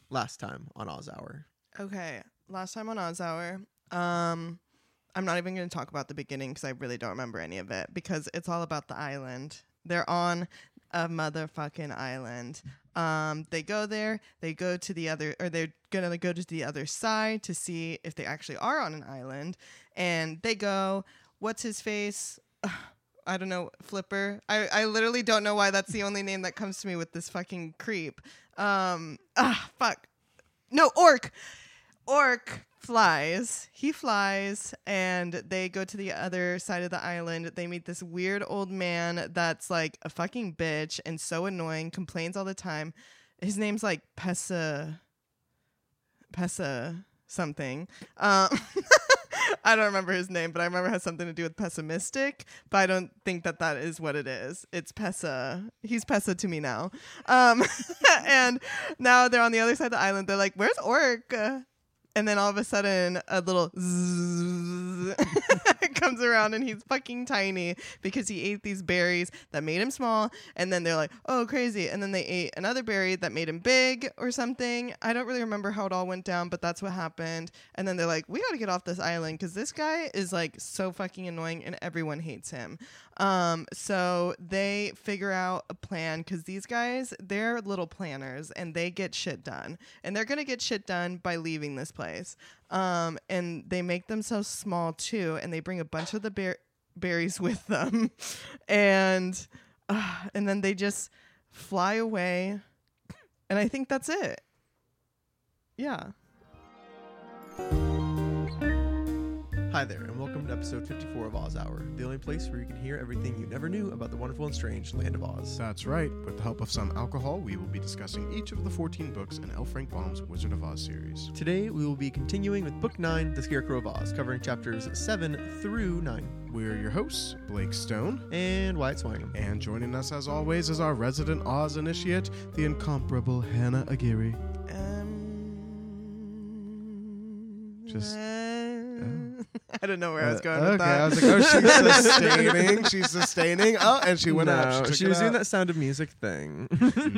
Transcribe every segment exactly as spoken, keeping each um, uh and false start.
last time on Oz Hour? Okay, last time on Oz Hour, um, I'm not even going to talk about the beginning because I really don't remember any of it because it's all about the island. They're on a motherfucking island. Um, they go there, they go to the other, or they're going to go to the other side to see if they actually are on an island. And they go, what's his face? I don't know, Flipper. I, I literally don't know why that's the only name that comes to me with this fucking creep. Um, ah, fuck. No, Orc. Orc flies. He flies, and they go to the other side of the island. They meet this weird old man that's like a fucking bitch and so annoying, complains all the time. His name's like Pessa, Pessa something. Um, I don't remember his name, but I remember it has something to do with pessimistic, but I don't think that that is what it is. It's Pessa. He's Pessa to me now. Um, and now they're on the other side of the island. They're like, where's Orc? Uh, And then all of a sudden, a little zzz comes around, and he's fucking tiny because he ate these berries that made him small. And then they're like, oh, crazy. And then they ate another berry that made him big or something. I don't really remember how it all went down, but that's what happened. And then they're like, we got to get off this island because this guy is like so fucking annoying and everyone hates him. Um, so they figure out a plan because these guys, they're little planners and they get shit done. And they're going to get shit done by leaving this place. Um, and they make themselves small too, and they bring a bunch of the ber- berries with them. and uh, and then they just fly away. And I think that's it. Yeah. Hi there, and welcome to episode fifty-four of Oz Hour, the only place where you can hear everything you never knew about the wonderful and strange land of Oz. That's right. With the help of some alcohol, we will be discussing each of the fourteen books in L. Frank Baum's Wizard of Oz series. Today, we will be continuing with Book nine, The Scarecrow of Oz, covering chapters seven through nine. We're your hosts, Blake Stone. And Wyatt Swingham. And joining us, as always, is our resident Oz initiate, the incomparable Hannah Aguirre. Um, Just... I don't know where I was going uh, with okay, that. I was like, oh, she's sustaining. She's sustaining. Oh, and she went no, out. She, she took was it doing out. that Sound of Music thing.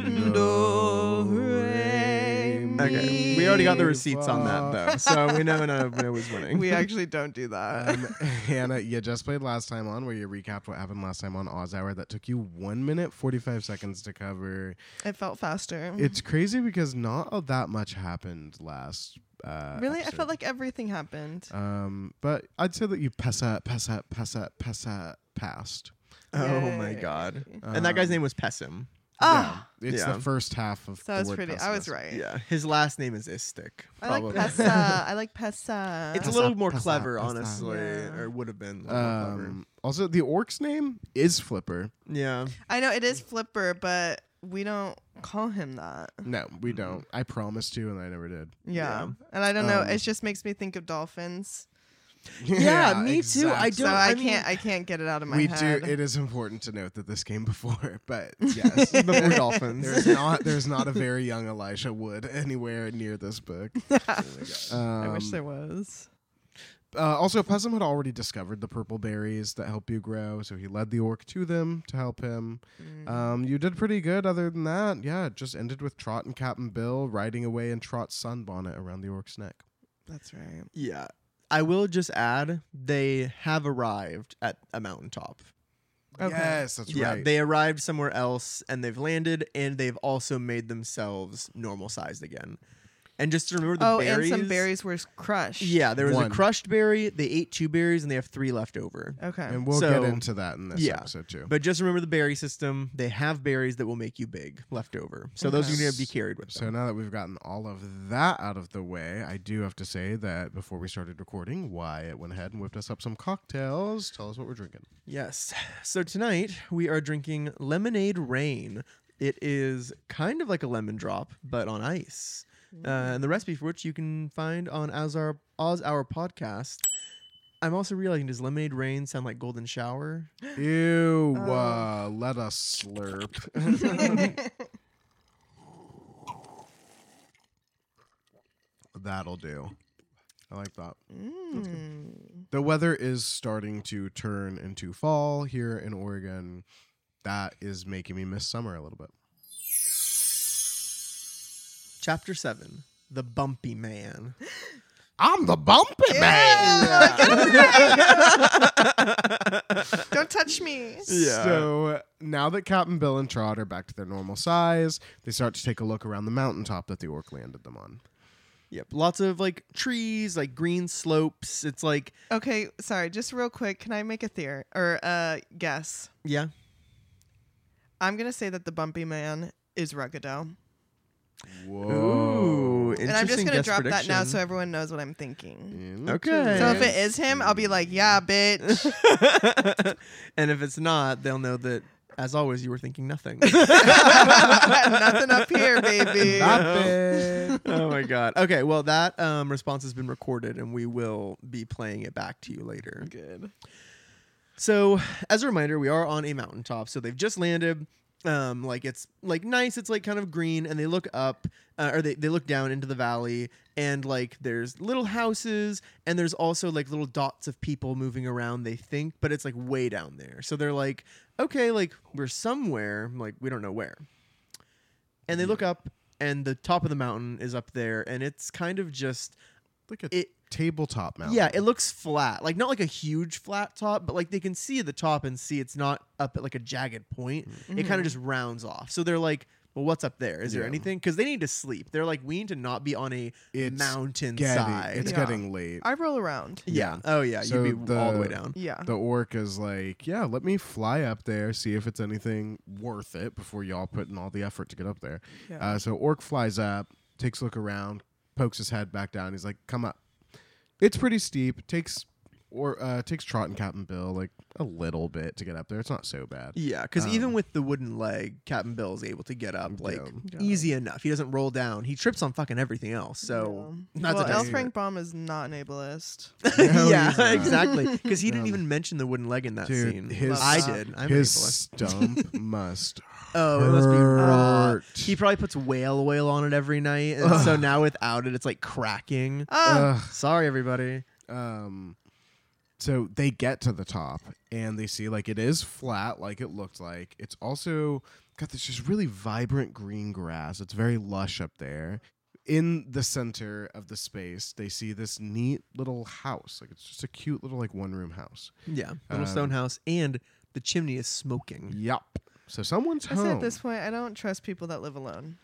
Do, re, mi, Okay, we already got the receipts on that, though, so we know no one was winning. We actually don't do that. Um, Hannah, you just played last time on, where you recapped what happened last time on Oz Hour. That took you one minute, forty-five seconds to cover. It felt faster. It's crazy because not all that much happened last uh really? episode. I felt like everything happened. Um, but I'd say that you pass out, pass out, pass out, pass out, passed. Oh my Yay. god. Um, And that guy's name was Pessim. Ah, yeah, it's Yeah. the first half of so I the was word pretty. I was pessimist. right. Yeah. His last name is Istic. I like Probably. Pessa. I like Pessa. It's a Pessa, little more Pessa, clever, Pessa. honestly. Yeah. Or would have been a little more clever. Um, also, the orc's name is Flipper. Yeah. I know it is Flipper, but we don't call him that. No, we don't. I promised to, and I never did. Yeah, Yeah. and I don't know. Um, It just makes me think of dolphins. Yeah, me too. I exactly. So don't- I, I mean- can't. I can't get it out of my We head. do. It is important to note that this came before, but yes, Before dolphins. There's not. There's not a very young Elisha Wood anywhere near this book. I wish Um, there was. Uh, also, Pessim had already discovered the purple berries that help you grow, so he led the orc to them to help him. Mm. Um, you did pretty good other than that. Yeah, it just ended with Trot and Captain Bill riding away in Trot's sunbonnet around the orc's neck. That's right. Yeah. I will just add, they have arrived at a mountaintop. Okay. Yes, that's yeah, right. they arrived somewhere else and they've landed and they've also made themselves normal sized again. And just to remember the Oh, berries. and some berries were crushed. Yeah, there was One. a crushed berry. They ate two berries and they have three left over. Okay. and we'll So- get into that in this yeah. episode, too. But just remember the berry system. They have berries that will make you big left over. So those Okay. are going to be carried with So them. now that we've gotten all of that out of the way, I do have to say that before we started recording, Wyatt went ahead and whipped us up some cocktails. Tell us what we're drinking. Yes. So tonight we are drinking Lemonade Rain. It is kind of like a lemon drop, but on ice. Uh, and the recipe for which you can find on Oz Our, Oz Our podcast. I'm also realizing, does Lemonade Rain sound like Golden Shower? Ew, Oh. uh, let us slurp. That'll do. I like that. Mm. The weather is starting to turn into fall here in Oregon. That is making me miss summer a little bit. Chapter seven, The Bumpy Man. I'm the bumpy man. Don't touch me. Yeah. So now that Captain Bill and Trot are back to their normal size, they start to take a look around the mountaintop that the orc landed them on. Yep. Lots of like trees, like green slopes. It's like, Okay, sorry. Just real quick, can I make a theory or uh guess? yeah. I'm gonna say that the bumpy man is Ruggado, Ooh. and I'm just interesting gonna guess drop that now prediction. so everyone knows what I'm thinking. Okay. So if it is him, I'll be like, yeah, bitch. And if it's not, they'll know that, as always, you were thinking nothing. Nothing up here, baby. Nothing. Oh my god. Okay, well that um, response has been recorded, and we will be playing it back to you later. Good. So, as a reminder, we are on a mountaintop. So they've just landed. Um, like it's like nice. It's like kind of green, and they look up, uh, or they they look down into the valley, and like there's little houses, and there's also like little dots of people moving around. They think, but it's like way down there. So they're like, okay, like we're somewhere, like we don't know where. And they look up, and the top of the mountain is up there, and it's kind of just Like a it. tabletop mountain. Yeah, it looks flat, like not like a huge flat top, but like they can see the top and see it's not up at like a jagged point. It kind of just rounds off. So they're like, well, what's up there? Is there Yeah. anything? Because they need to sleep. They're like, we need to not be on a It's mountain getting, side. it's Yeah. getting late. I roll around. yeah. Oh yeah, So you'd be all the way the- down. Yeah. The orc is like, yeah, let me fly up there, see if it's anything worth it before y'all put in all the effort to get up there. Yeah. Uh, so orc flies up, takes a look around, pokes his head back down. He's like, come up. It's pretty steep. Takes or uh, takes Trot and Captain Bill like a little bit to get up there. It's not so bad. Yeah, because Um, even with the wooden leg, Captain Bill is able to get up like Yeah. easy enough. He doesn't roll down. He trips on fucking everything else. So Yeah. that's well, a L. nice- Frank Baum is not an ableist. No, yeah, he's not. exactly. Because he didn't Um, even mention the wooden leg in that Dude, scene. his- I Love did. I'm His ableist. stump must Oh, it must be raw. hurt. He probably puts whale oil on it every night, and Ugh. so now without it, it's like cracking. Ah, Ugh. Sorry, everybody. Um, so they get to the top and they see like it is flat, like it looked like. It's also got this just really vibrant green grass. It's very lush up there. In the center of the space, they see this neat little house. Like it's just a cute little like one room house. Yeah, little Um, stone house, and the chimney is smoking. Yup. So someone's I say home. at this point, I don't trust people that live alone.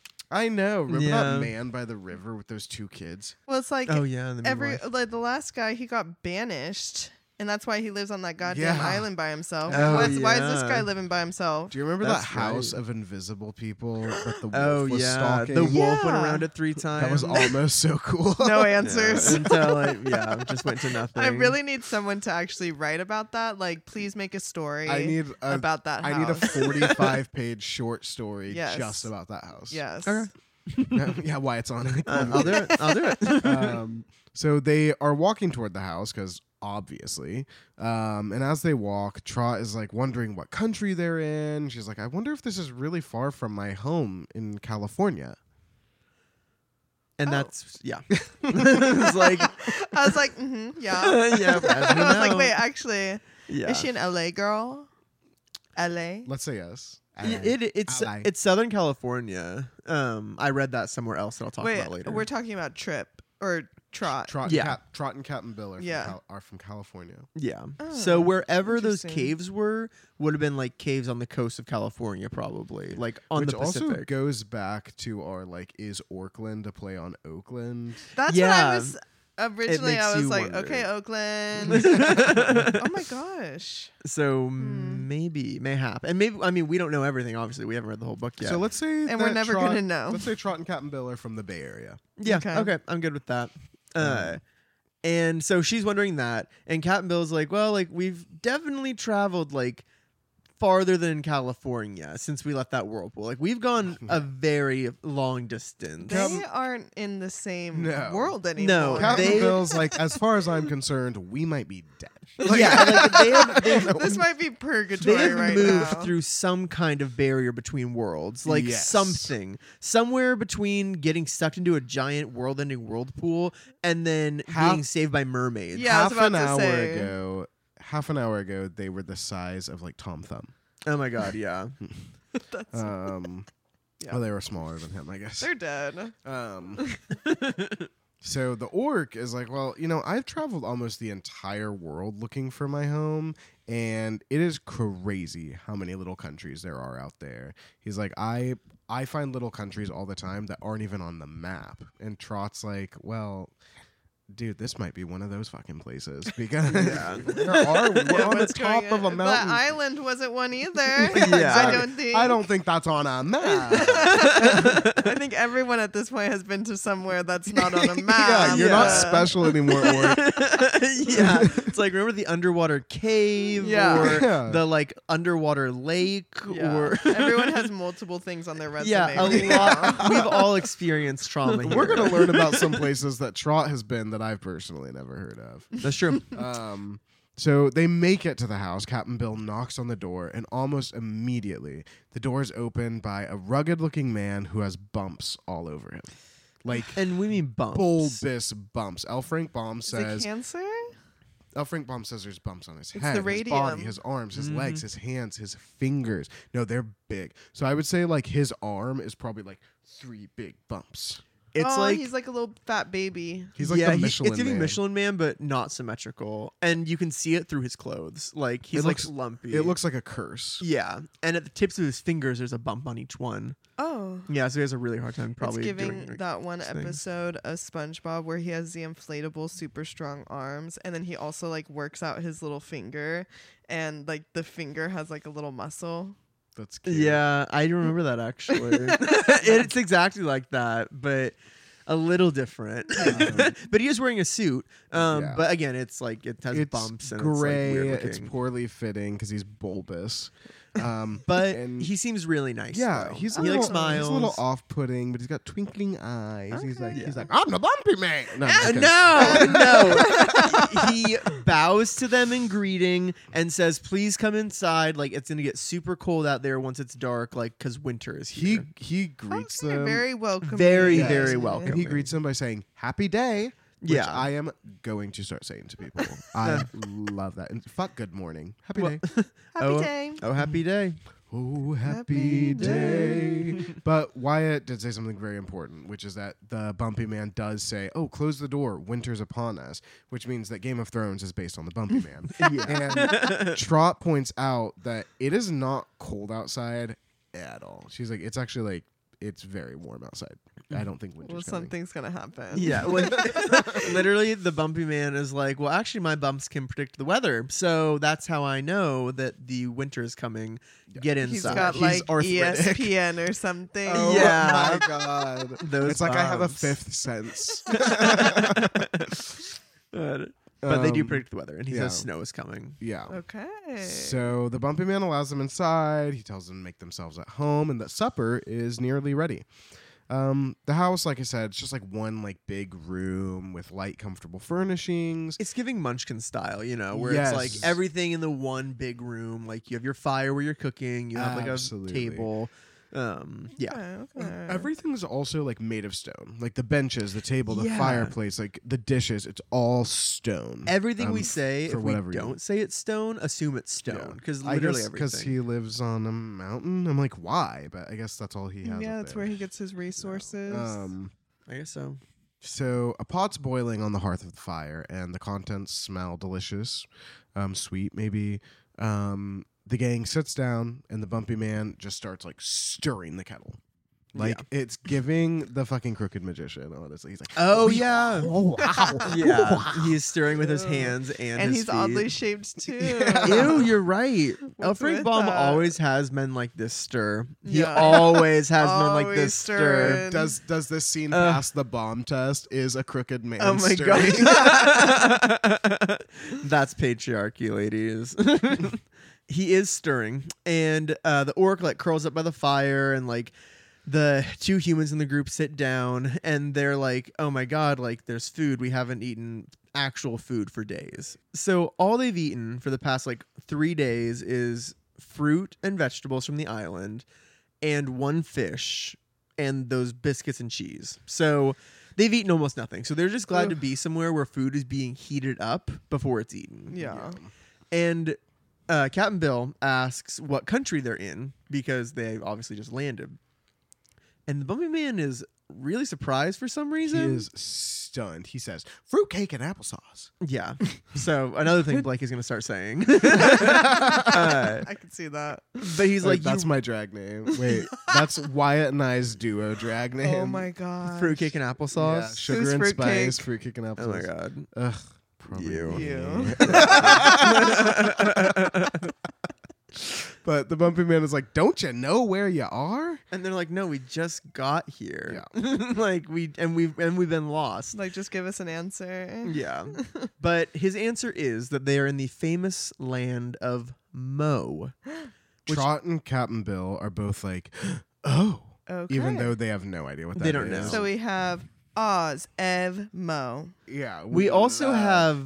I know. Remember Yeah. that man by the river with those two kids? Well, it's like Oh yeah, and the every midwife. like the last guy, he got banished, and that's why he lives on that goddamn Yeah. island by himself. Oh, What's, Why is this yeah. guy living by himself? Do you remember That's that house right. of invisible people that the wolf Oh was yeah, stalking? the wolf went Yeah. around it three times. That was almost so cool. No Yeah, answers. until it, yeah, just went to nothing. I really need someone to actually write about that. Like, please make a story I need a, about that house. I need a forty-five page short story Yes. just about that house. Yes. Okay. yeah, why it's on it. Uh, I'll do it. I'll do it. um, so they are walking toward the house because obviously, um, and as they walk, Trot is like wondering what country they're in. She's like, I wonder if this is really far from my home in California. And Oh. that's yeah. It's like I was like, mm-hmm, yeah. yeah. as we I was like, know. wait, actually, Yeah. is she an L A girl? L A? Let's say yes. Yeah, it, it's Ally. it's Southern California. Um, I read that somewhere else that I'll talk Wait, about later. we're talking about Trip or Trot. Trot, Yeah. and Cap, Trot and Captain Bill are, Yeah. from, Cal- are from California. Yeah. Oh, so wherever those interesting. caves were would have been like caves on the coast of California, probably like on Which the also Pacific. goes back to our like, is Orkland a play on Oakland? That's Yeah. what I was originally. makes I was you like, wonder. okay, Oakland. Oh my gosh. so Hmm. maybe, mayhap, and maybe I mean we don't know everything. Obviously, we haven't read the whole book yet. So let's say And we're that never Trot- gonna know. Let's say Trot and Captain Bill are from the Bay Area. yeah. Okay. Okay. I'm good with that. Uh, Um, and so she's wondering that, and Captain Bill's like, well, like we've definitely traveled like farther than California since we left that whirlpool. Like we've gone a very long distance. They aren't in the same No. world anymore. Cap- Captain They- Bill's like, as far as I'm concerned, we might be dead. yeah, like they have, they've, This might be purgatory they have right moved now. through some kind of barrier between worlds, like Yes. something somewhere between getting sucked into a giant world-ending whirlpool and then Half- being saved by mermaids. Yeah, I was half an about to hour say. ago, half an hour ago, they were the size of like Tom Thumb. Oh my god, yeah. That's Um, Yeah. Oh, they were smaller than him, I guess. They're dead. Um, so the orc is like, well, you know, I've traveled almost the entire world looking for my home, and it is crazy how many little countries there are out there. He's like, I I find little countries all the time that aren't even on the map. And Trot's like, well, dude, this might be one of those fucking places because Yeah. there are we're Yeah, on the what's top going of a on? mountain. The island wasn't one either. Yeah. I don't think. I don't think that's on a map. I think everyone at this point has been to somewhere that's not on a yeah, map. you're not Yeah. special anymore, orc. Yeah, it's like remember the underwater cave Yeah. or Yeah. the like underwater lake Yeah. or Everyone has multiple things on their resume. yeah, a right lot. now. We've all experienced trauma. Here. We're gonna learn about some places that Trot has been that I've personally never heard of. That's true. Um, so they make it to the house. Captain Bill knocks on the door, and almost immediately, the door is opened by a rugged-looking man who has bumps all over him, like And we mean bumps. bulbous bumps. L. Frank Baum Is it says. cancer? L. Frank Baum says there's bumps on his It's head, the his body, radium. his arms, his Mhm. legs, his hands, his fingers. No, they're big. So I would say like his arm is probably like three big bumps. It's oh, like he's like a little fat baby. He's like yeah, the he- Michelin it's giving Man. Michelin Man, but not symmetrical, and you can see it through his clothes. Like he's It looks- like lumpy. It looks like a curse. yeah, and at the tips of his fingers, there's a bump on each one. Oh. Yeah, so he has a really hard time probably it's giving doing like, that one things. episode of SpongeBob where he has the inflatable super strong arms and then he also like works out his little finger and like the finger has like a little muscle. That's cute. Yeah, I remember that actually. It's exactly like that, but a little different. Um, but he is wearing a suit. Um, Yeah. But again, it's like it has It's bumps and gray. it's like weird It's looking. poorly fitting because he's bulbous. Um, But and he seems really nice. yeah, though. he's a he little, like smiles. He's a little off-putting, but he's got twinkling eyes. He's like, Okay. he's Yeah. like, I'm the bumpy man. No, I'm just Uh, kidding. no, no. He bows to them in greeting and says, "Please come inside. Like it's gonna get super cold out there once it's dark. Like because winter is He here." he greets Okay, them. very welcoming. Very, Yes. very And welcoming. he greets them by saying "Happy Day," which Yeah. I am going to start saying to people. I love that. And fuck good morning, happy Well- day. Happy Oh, day. Oh, happy day. Oh, Happy happy day. But Wyatt did say something very important, which is that the Bumpy Man does say, "Oh, close the door. Winter's upon us," which means that Game of Thrones is based on the Bumpy Man. And Trot points out that it is not cold outside at all. She's like, it's actually like it's very warm outside. I don't think winter's Well, coming. something's gonna happen. Yeah, like, literally, the Bumpy Man is like, well, actually, my bumps can predict the weather, so that's how I know that the winter is coming. Yeah. Get inside. He's got He's like E arthritic. S P N or something. Oh Yeah. my god. Those It's like I have a bumps. fifth sense. but but they do Um, predict the weather, and he yeah. says snow is coming. Yeah. Okay. So the Bumpy Man allows them inside. He tells them to make themselves at home and that supper is nearly ready. Um, the house, like I said, it's just like one like big room with light, comfortable furnishings. It's giving Munchkin style, you know, where Yes. it's like everything in the one big room. Like you have your fire where you're cooking, you have like Absolutely. a table. Um, yeah, Okay, okay. Everything's also like made of stone. Like the benches, the table, the Yeah. fireplace, like the dishes, it's all stone. everything we Um, say, for if we whatever don't reason. say it's stone, assume it's stone because I literally guess because everything. he lives on a mountain. I'm like, why? But I guess that's all he has. yeah, up that's there. where he gets his resources. Um, I guess so. So a pot's boiling on the hearth of the fire, and the contents smell delicious, um, sweet maybe. Um, the gang sits down, and the Bumpy Man just starts like stirring the kettle, like it's giving the fucking Crooked Magician. Honestly, he's like, Oh yeah, oh wow, yeah. He's stirring with his Ugh. hands and, and his he's feet. oddly shaped too. Ew, you're right. What's Alfred with Baum that? always has men like this stir. He Yeah. always has men like Always this stir. stirring. Does does this scene Uh, pass the bomb test? Is a Crooked Man? Oh my stirring? god. That's patriarchy, ladies. He is stirring, and uh, the orc like curls up by the fire, and like the two humans in the group sit down, and they're like, "Oh my god, like there's food. We haven't eaten actual food for days." So all they've eaten for the past like three days is fruit and vegetables from the island, and one fish, and those biscuits and cheese. So they've eaten almost nothing. So they're just glad to Ugh. be somewhere where food is being heated up before it's eaten. Yeah. And uh, Captain Bill asks what country they're in because they obviously just landed. And the Bumpy Man is really surprised for some He reason. is stunned. He says, fruitcake and applesauce. Yeah. So another thing Blake is going to start saying. uh, I can see that. but he's Wait, like, that's you, my drag name. Wait, that's Wyatt and I's duo drag name. Oh my god. fruitcake and Yeah, applesauce. sugar Who's and fruitcake? spice, fruitcake and Oh applesauce. my god. Ugh. Probably You. me. You. But the Bumpy Man is like, don't you know where you are? And they're like, no, we just got here. Yeah. like we and we've and we've been lost. Like, just give us an answer. Yeah. But his answer is that they are in the famous land of Mo. Which- Trot and Captain Bill are both like, oh, Okay. even though they have no idea what that is. They don't know. So we have Oz, Ev, Mo. yeah. We also uh, have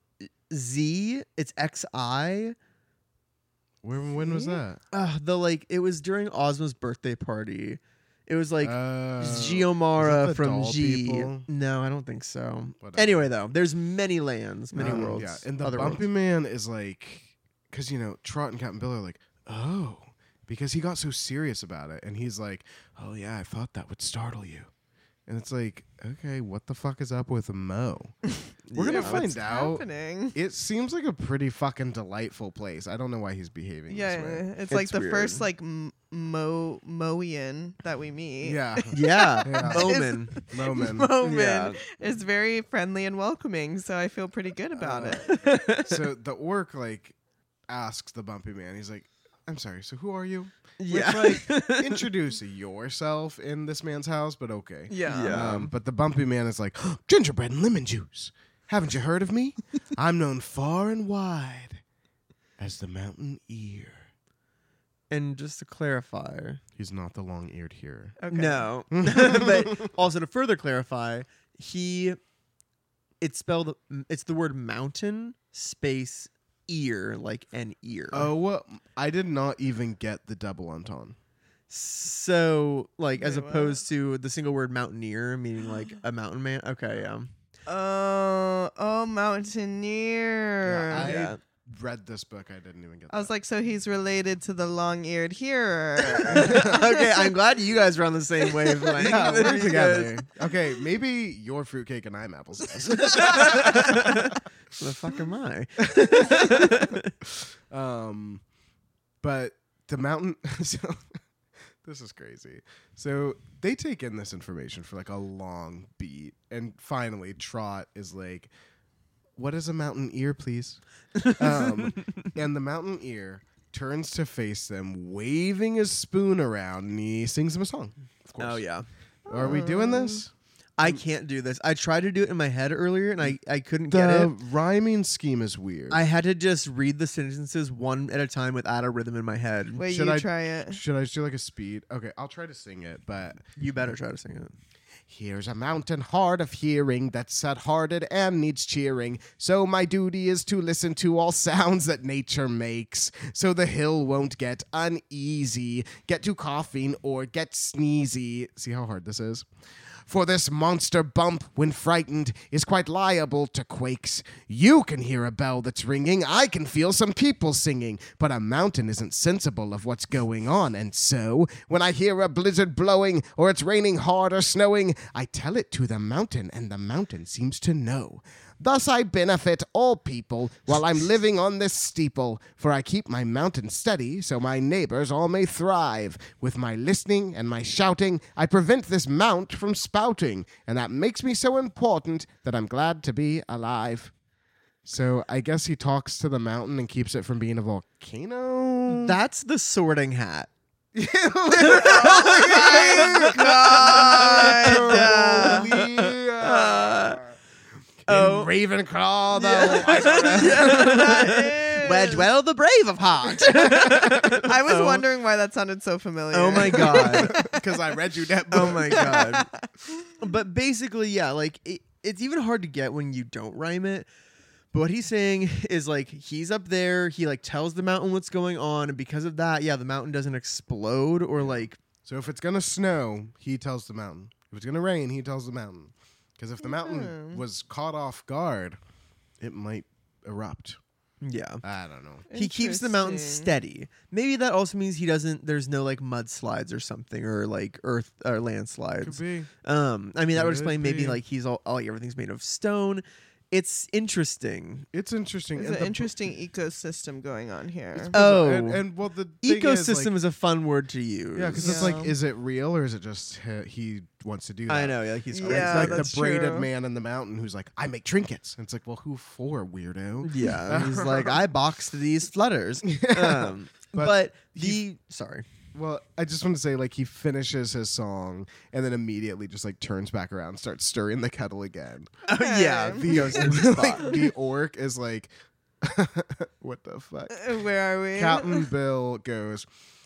Z, it's X I. When, when was See? that? Uh, the like it was during Ozma's birthday party. It was like Uh, Giomara is that the from doll G. people? No, I don't think so. Whatever. Anyway, though, there's many lands, many Um, worlds. Yeah, and the other Bumpy worlds. Man is like, because you know Trot and Captain Bill are like, oh, because he got so serious about it, and he's like, oh yeah, I thought that would startle you, and it's like, okay, what the fuck is up with Mo? We're Yeah, gonna what's find out. Happening. It seems like a pretty fucking delightful place. I don't know why he's behaving Yeah, this way. it's, like It's the weird. first like m- Mo Moian that we meet. Yeah, Yeah, Yeah. Momin. moment. Moment Yeah. is very friendly and welcoming, so I feel pretty good about Uh, it. So the orc like asks the Bumpy Man. He's like, I'm sorry. So who are you? Yeah. Which, like, introduce yourself in this man's house, but okay. Yeah. Yeah. Um, but the Bumpy Man is like, gingerbread and lemon juice. Haven't you heard of me? I'm known far and wide as the Mountain Ear. And just to clarify, He's not the long-eared hearer. Okay. no, but also to further clarify, he it's spelled it's the word mountain space ear like an ear. Oh, well, I did not even get the double entendre. So like as Wait, what? opposed to the single word mountaineer meaning like a mountain man. Okay, yeah. Oh, oh, mountaineer. Yeah, I Yeah. read this book. I didn't even get I was that. like, so he's related to the long-eared hearer. Okay, I'm glad you guys are on the same wavelength. Yeah, we're Because- together. Okay, maybe you're fruitcake and I'm applesauce. the fuck am I? um, but the mountain. So this is crazy. So they take in this information for like a long beat, and finally, Trot is like, "What is a mountain ear, please?" um, and the mountain ear turns to face them, waving his spoon around, and he sings them a song. Of course. Oh yeah. Are we doing this? I can't do this. I tried to do it in my head earlier and I, I couldn't get The it. rhyming scheme is weird. I had to just read the sentences one at a time without a rhythm in my head. Wait, Should you I- try it. Should I just do like a speed? Okay, I'll try to sing it, but You better try to sing it. here's a mountain hard of hearing that's sad-hearted and needs cheering. So my duty is to listen to all sounds that nature makes, so the hill won't get uneasy, get too coughing or get sneezy. See how hard this is? For this monster bump, when frightened, is quite liable to quakes. You can hear a bell that's ringing, I can feel some people singing, but a mountain isn't sensible of what's going on, and so, when I hear a blizzard blowing, or it's raining hard or snowing, I tell it to the mountain, and the mountain seems to know. Thus I benefit all people while I'm living on this steeple, for I keep my mountain steady so my neighbors all may thrive. With my listening and my shouting, I prevent this mount from spouting, and that makes me so important that I'm glad to be alive. So I guess he talks to the mountain and keeps it from being a volcano. That's the sorting hat. Oh God. Uh, Oh. In Ravenclaw, the Where dwell the brave of heart. I was Oh. wondering why that sounded so familiar. Oh my god. because I read you that book. Oh my god. But basically, yeah, like it, it's even hard to get when you don't rhyme it. But what he's saying is like he's up there, he like tells the mountain what's going on, and because of that, yeah, the mountain doesn't explode or like So if it's gonna snow, he tells the mountain. If it's gonna rain, he tells the mountain. Because if the mountain Hmm. was caught off guard, it might erupt. Yeah. I don't know. He keeps the mountains Interesting. steady. Maybe that also means he doesn't. There's no like mudslides or something, or like earth or Could landslides. be. Um, I mean that would Could explain maybe be. like he's all, all like everything's made of stone. It's interesting. It's interesting. There's and an the- interesting ecosystem going on here. Oh. and, and well, the thing is, Ecosystem like, is a fun word to use. yeah, because it's Yeah. like, is it real or is it just he, he wants to do that? I know. Yeah, like he's Yeah, crazy. It's like that's the braided true. man in the mountain who's like, I make trinkets. And it's like, well, who for, weirdo? Yeah, he's like, I boxed these flutters. Um, but, But the sorry. Well, I just want to say, like, he finishes his song and then immediately just like turns back around, and starts stirring the kettle again. Oh, yeah, Okay. he goes to the like, spot. the orc is like, what the fuck? Uh, Where are we? Captain Bill goes,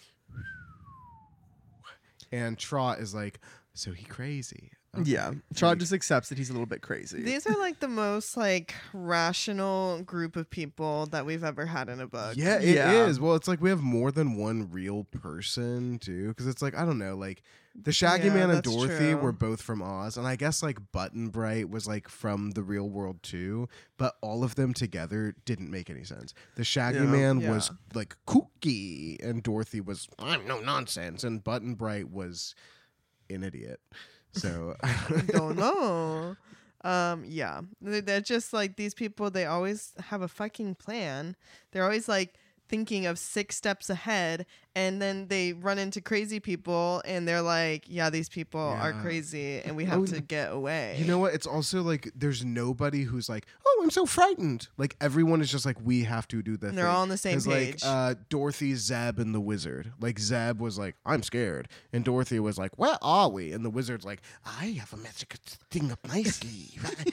and Trot is like, so he crazy. Okay. Yeah, Trot just accepts that he's a little bit crazy. These are like the most like rational group of people that we've ever had in a book. Yeah, it is. Yeah. Well, it's like we have more than one real person too, because it's like I don't know, like the Shaggy Yeah, Man and that's Dorothy true. were both from Oz, and I guess like Button Bright was like from the real world too, but all of them together didn't make any sense. The Shaggy Yeah. Man Yeah. was like kooky, and Dorothy was I'm no nonsense, and Button Bright was an idiot. So Don't know. Um, yeah, They- they're just like these people. They always have a fucking plan. They're always like thinking of six steps ahead, and then they run into crazy people, and they're like, "Yeah, these people are Yeah. crazy, and we have Oh, to get away." You know what? It's also like there's nobody who's like, "Oh, I'm so frightened." Like everyone is just like, "We have to do the And thing." they're all on the same 'Cause, page. Like uh, Dorothy, Zeb, and the wizard. Like Zeb was like, "I'm scared," and Dorothy was like, "Where are we?" And the wizard's like, "I have a magic thing up my sleeve."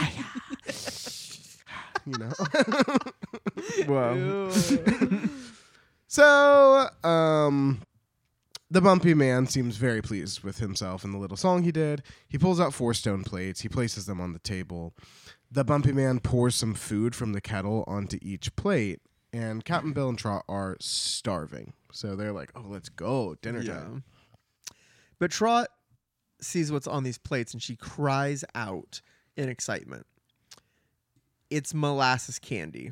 You know. Whoa. Ew. So, um, the Bumpy Man seems very pleased with himself and the little song he did. He pulls out four stone plates. He places them on the table. The Bumpy Man pours some food from the kettle onto each plate. And Captain Bill and Trot are starving. So they're like, oh, let's go. Dinner Yeah. time. But Trot sees what's on these plates and she cries out in excitement. It's molasses candy.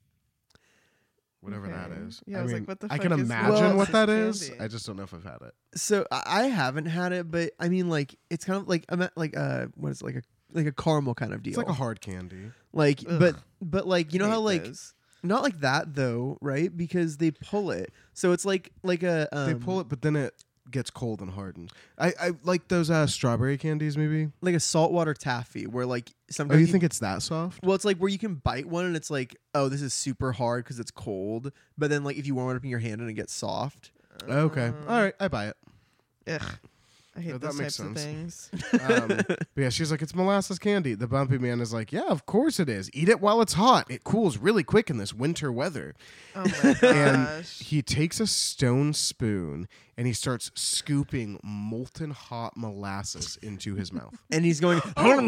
Whatever that Okay. is. Yeah, I was like, what the I fuck can is imagine molasses what that is. candy? I just don't know if I've had it. So I I haven't had it, but I mean, like it's kind of like I'm at like uh what is it, like a like a caramel kind of deal. It's like a hard candy. like Ugh. but but like you know Hate how like those. not like that though, right? Because they pull it, so it's like like a um, They pull it, but then it gets cold and hardens. I, I like those uh, strawberry candies, maybe. like a saltwater taffy, where like Oh, sometimes you think it's that soft? well, it's like where you can bite one and it's like, oh, this is super hard because it's cold. But then like if you warm it up in your hand and it gets soft. Okay. Uh, All right. I buy it. Ugh. I hate Yeah, that those makes types of sense. things. Um, but yeah, she's like, it's molasses candy. The Bumpy Man is like, yeah, of course it is. Eat it while it's hot. It cools really quick in this winter weather. Oh my And gosh. he takes a stone spoon and he starts scooping molten hot molasses into his mouth. And he's going,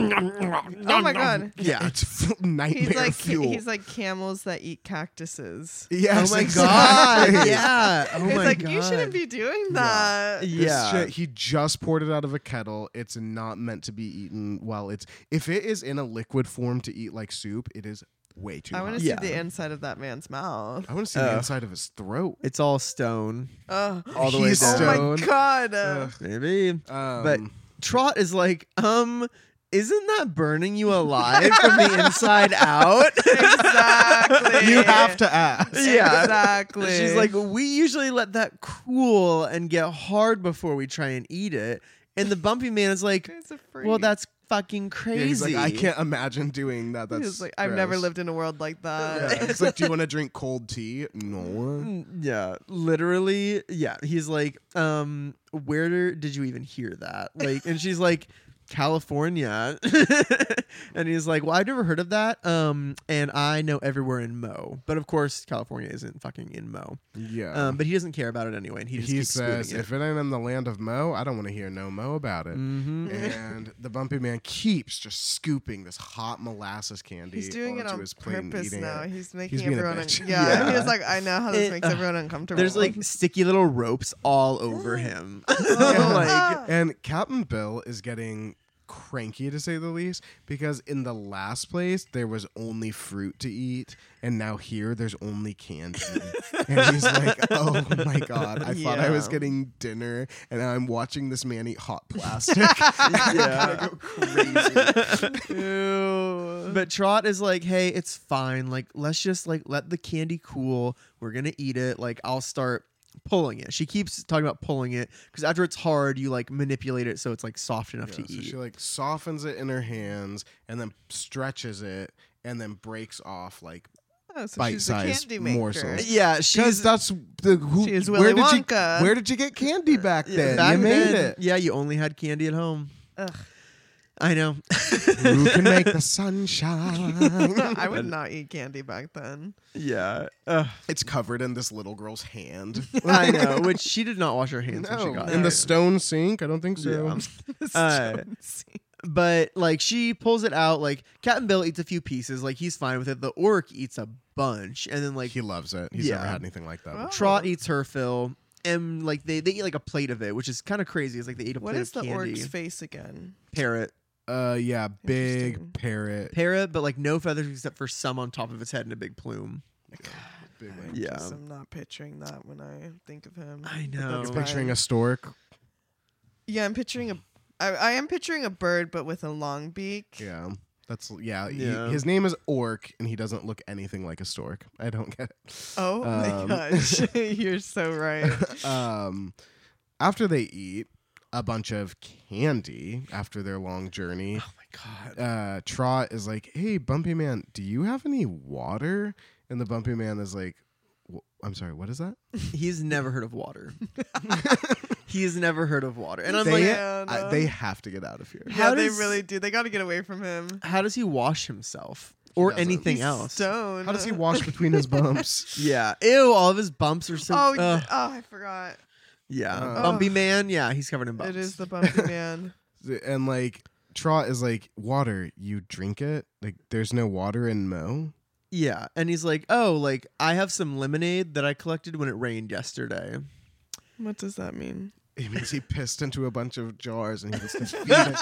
Oh my god. yeah. It's f- nightmare He's like fuel. he's like camels that eat cactuses. yes, Oh my exactly. god! Yeah. Oh it's my like god! you shouldn't be doing that. This Yeah. shit, he just poured it out of a kettle. It's not meant to be eaten while it's. If it is in a liquid form to eat like soup, it is way too I hot. want to Yeah. see the inside of that man's mouth. I want to see the Uh, inside of his throat. It's all stone, Ugh. all the way He's down. Oh stone. my god. Ugh. Maybe. Um, But Trot is like, um, isn't that burning you alive from the inside out? Exactly. you have to ask. Yeah. Exactly. She's like, we usually let that cool and get hard before we try and eat it. And the Bumpy Man is like, It's a well, freak. that's fucking Yeah, crazy. he's like, I can't imagine doing that. That's He's like, I've never gross." lived in a world like that. Yeah. He's like, do you want to drink cold tea? No. Mm, Yeah, literally. Yeah, he's like, um, where did you even hear that? Like, and she's like, California, and he's like, well, I've never heard of that. Um, and I know everywhere in Mo, but of course, California isn't fucking in Mo. Yeah. Um, but he doesn't care about it anyway, and he just he keeps says, spooning if it ain't in the land of Mo, I don't want to hear no Mo about it. it. Mm-hmm. And the Bumpy Man keeps just scooping this hot molasses candy He's doing it onto on his plate and purpose eating now. it. He's making He's being a everyone. bitch. Un- yeah, Yeah. he's like, I know how this It- makes uh, everyone uncomfortable. There's like sticky little ropes all over him. Yeah. like, And Captain Bill is getting cranky to say the least, because in the last place there was only fruit to eat, and now here there's only candy. And he's like, oh my god, I thought I was Yeah. getting dinner, and now I'm watching this man eat hot plastic. Yeah. I go crazy. Ew. But Trot is like, hey, it's fine. Like, let's just like let the candy cool. We're gonna eat it. Like, I'll start pulling it. She keeps talking about pulling it because after it's hard, you like manipulate it so it's like soft enough Yeah, to so eat. she like softens it in her hands and then stretches it and then breaks off like Oh, so she's a bite-sized candy maker. morsels. Yeah, because she's that's the who. She is where Willy did Wonka. you where did you get candy back yeah, then? back you made then, it. Yeah, you only had candy at home. Ugh. I know. Who can make the sun shine? I would not eat candy back then. Yeah. Ugh. It's covered in this little girl's hand. I know. Which she did not wash her hands when she No, got in it. the stone sink. I don't think so. Yeah. Uh, But like she pulls it out, like Captain Bill eats a few pieces, like he's fine with it. The orc eats a bunch, and then like He loves it. He's never Yeah. had anything like that. Oh. Trot eats her fill, and like they, they eat like a plate of it, which is kind of crazy. It's like they eat a What plate is of the candy. orc's face again? Parrot, Uh, yeah, big Interesting. parrot. parrot, but like no feathers except for some on top of its head and a big plume. Big I one. Yeah. just am not picturing that when I think of him. I But know. that's You're picturing fine. a stork. Yeah, I'm picturing a. I, I am picturing a bird, but with a long beak. Yeah. That's yeah. he- Yeah. his name is Orc, and he doesn't look anything like a stork. I don't get it. Oh Um, my gosh, you're so right. um, after they eat a bunch of candy after their long journey, Oh my god. uh, Trot is like, "Hey, Bumpy Man, do you have any water?" And the Bumpy Man is like, "Wh- "I'm sorry, what is that?" He's never heard of water. He's never heard of water, and I'm they, like, Yeah, I- no. they have to get out of here. How yeah, they does- really do. They got to get away from him. how does he wash himself or doesn't. anything He's else? Stoned. How does he wash between his bumps? Yeah. Ew. All of his bumps are so. Oh, ugh. oh, I forgot. Yeah. Uh, Bumpy man. Yeah, he's covered in bumps. It is the bumpy man. And like Trot is like, "Water, you drink it? Like, there's no water in Mo." Yeah, and he's like, "Oh, like I have some lemonade that I collected when it rained yesterday." What does that mean? It means he pissed into a bunch of jars and he was to feed it.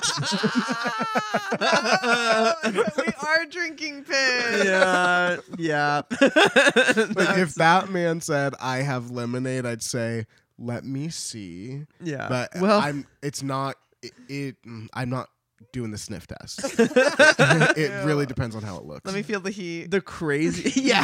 we are drinking piss. Yeah, yeah. Like if Batman said, "I have lemonade," I'd say, "Let me see." yeah. But well, I'm. It's not. It. it mm, I'm not doing the sniff test. It really depends on how it looks. Let me feel the heat. the crazy, yeah.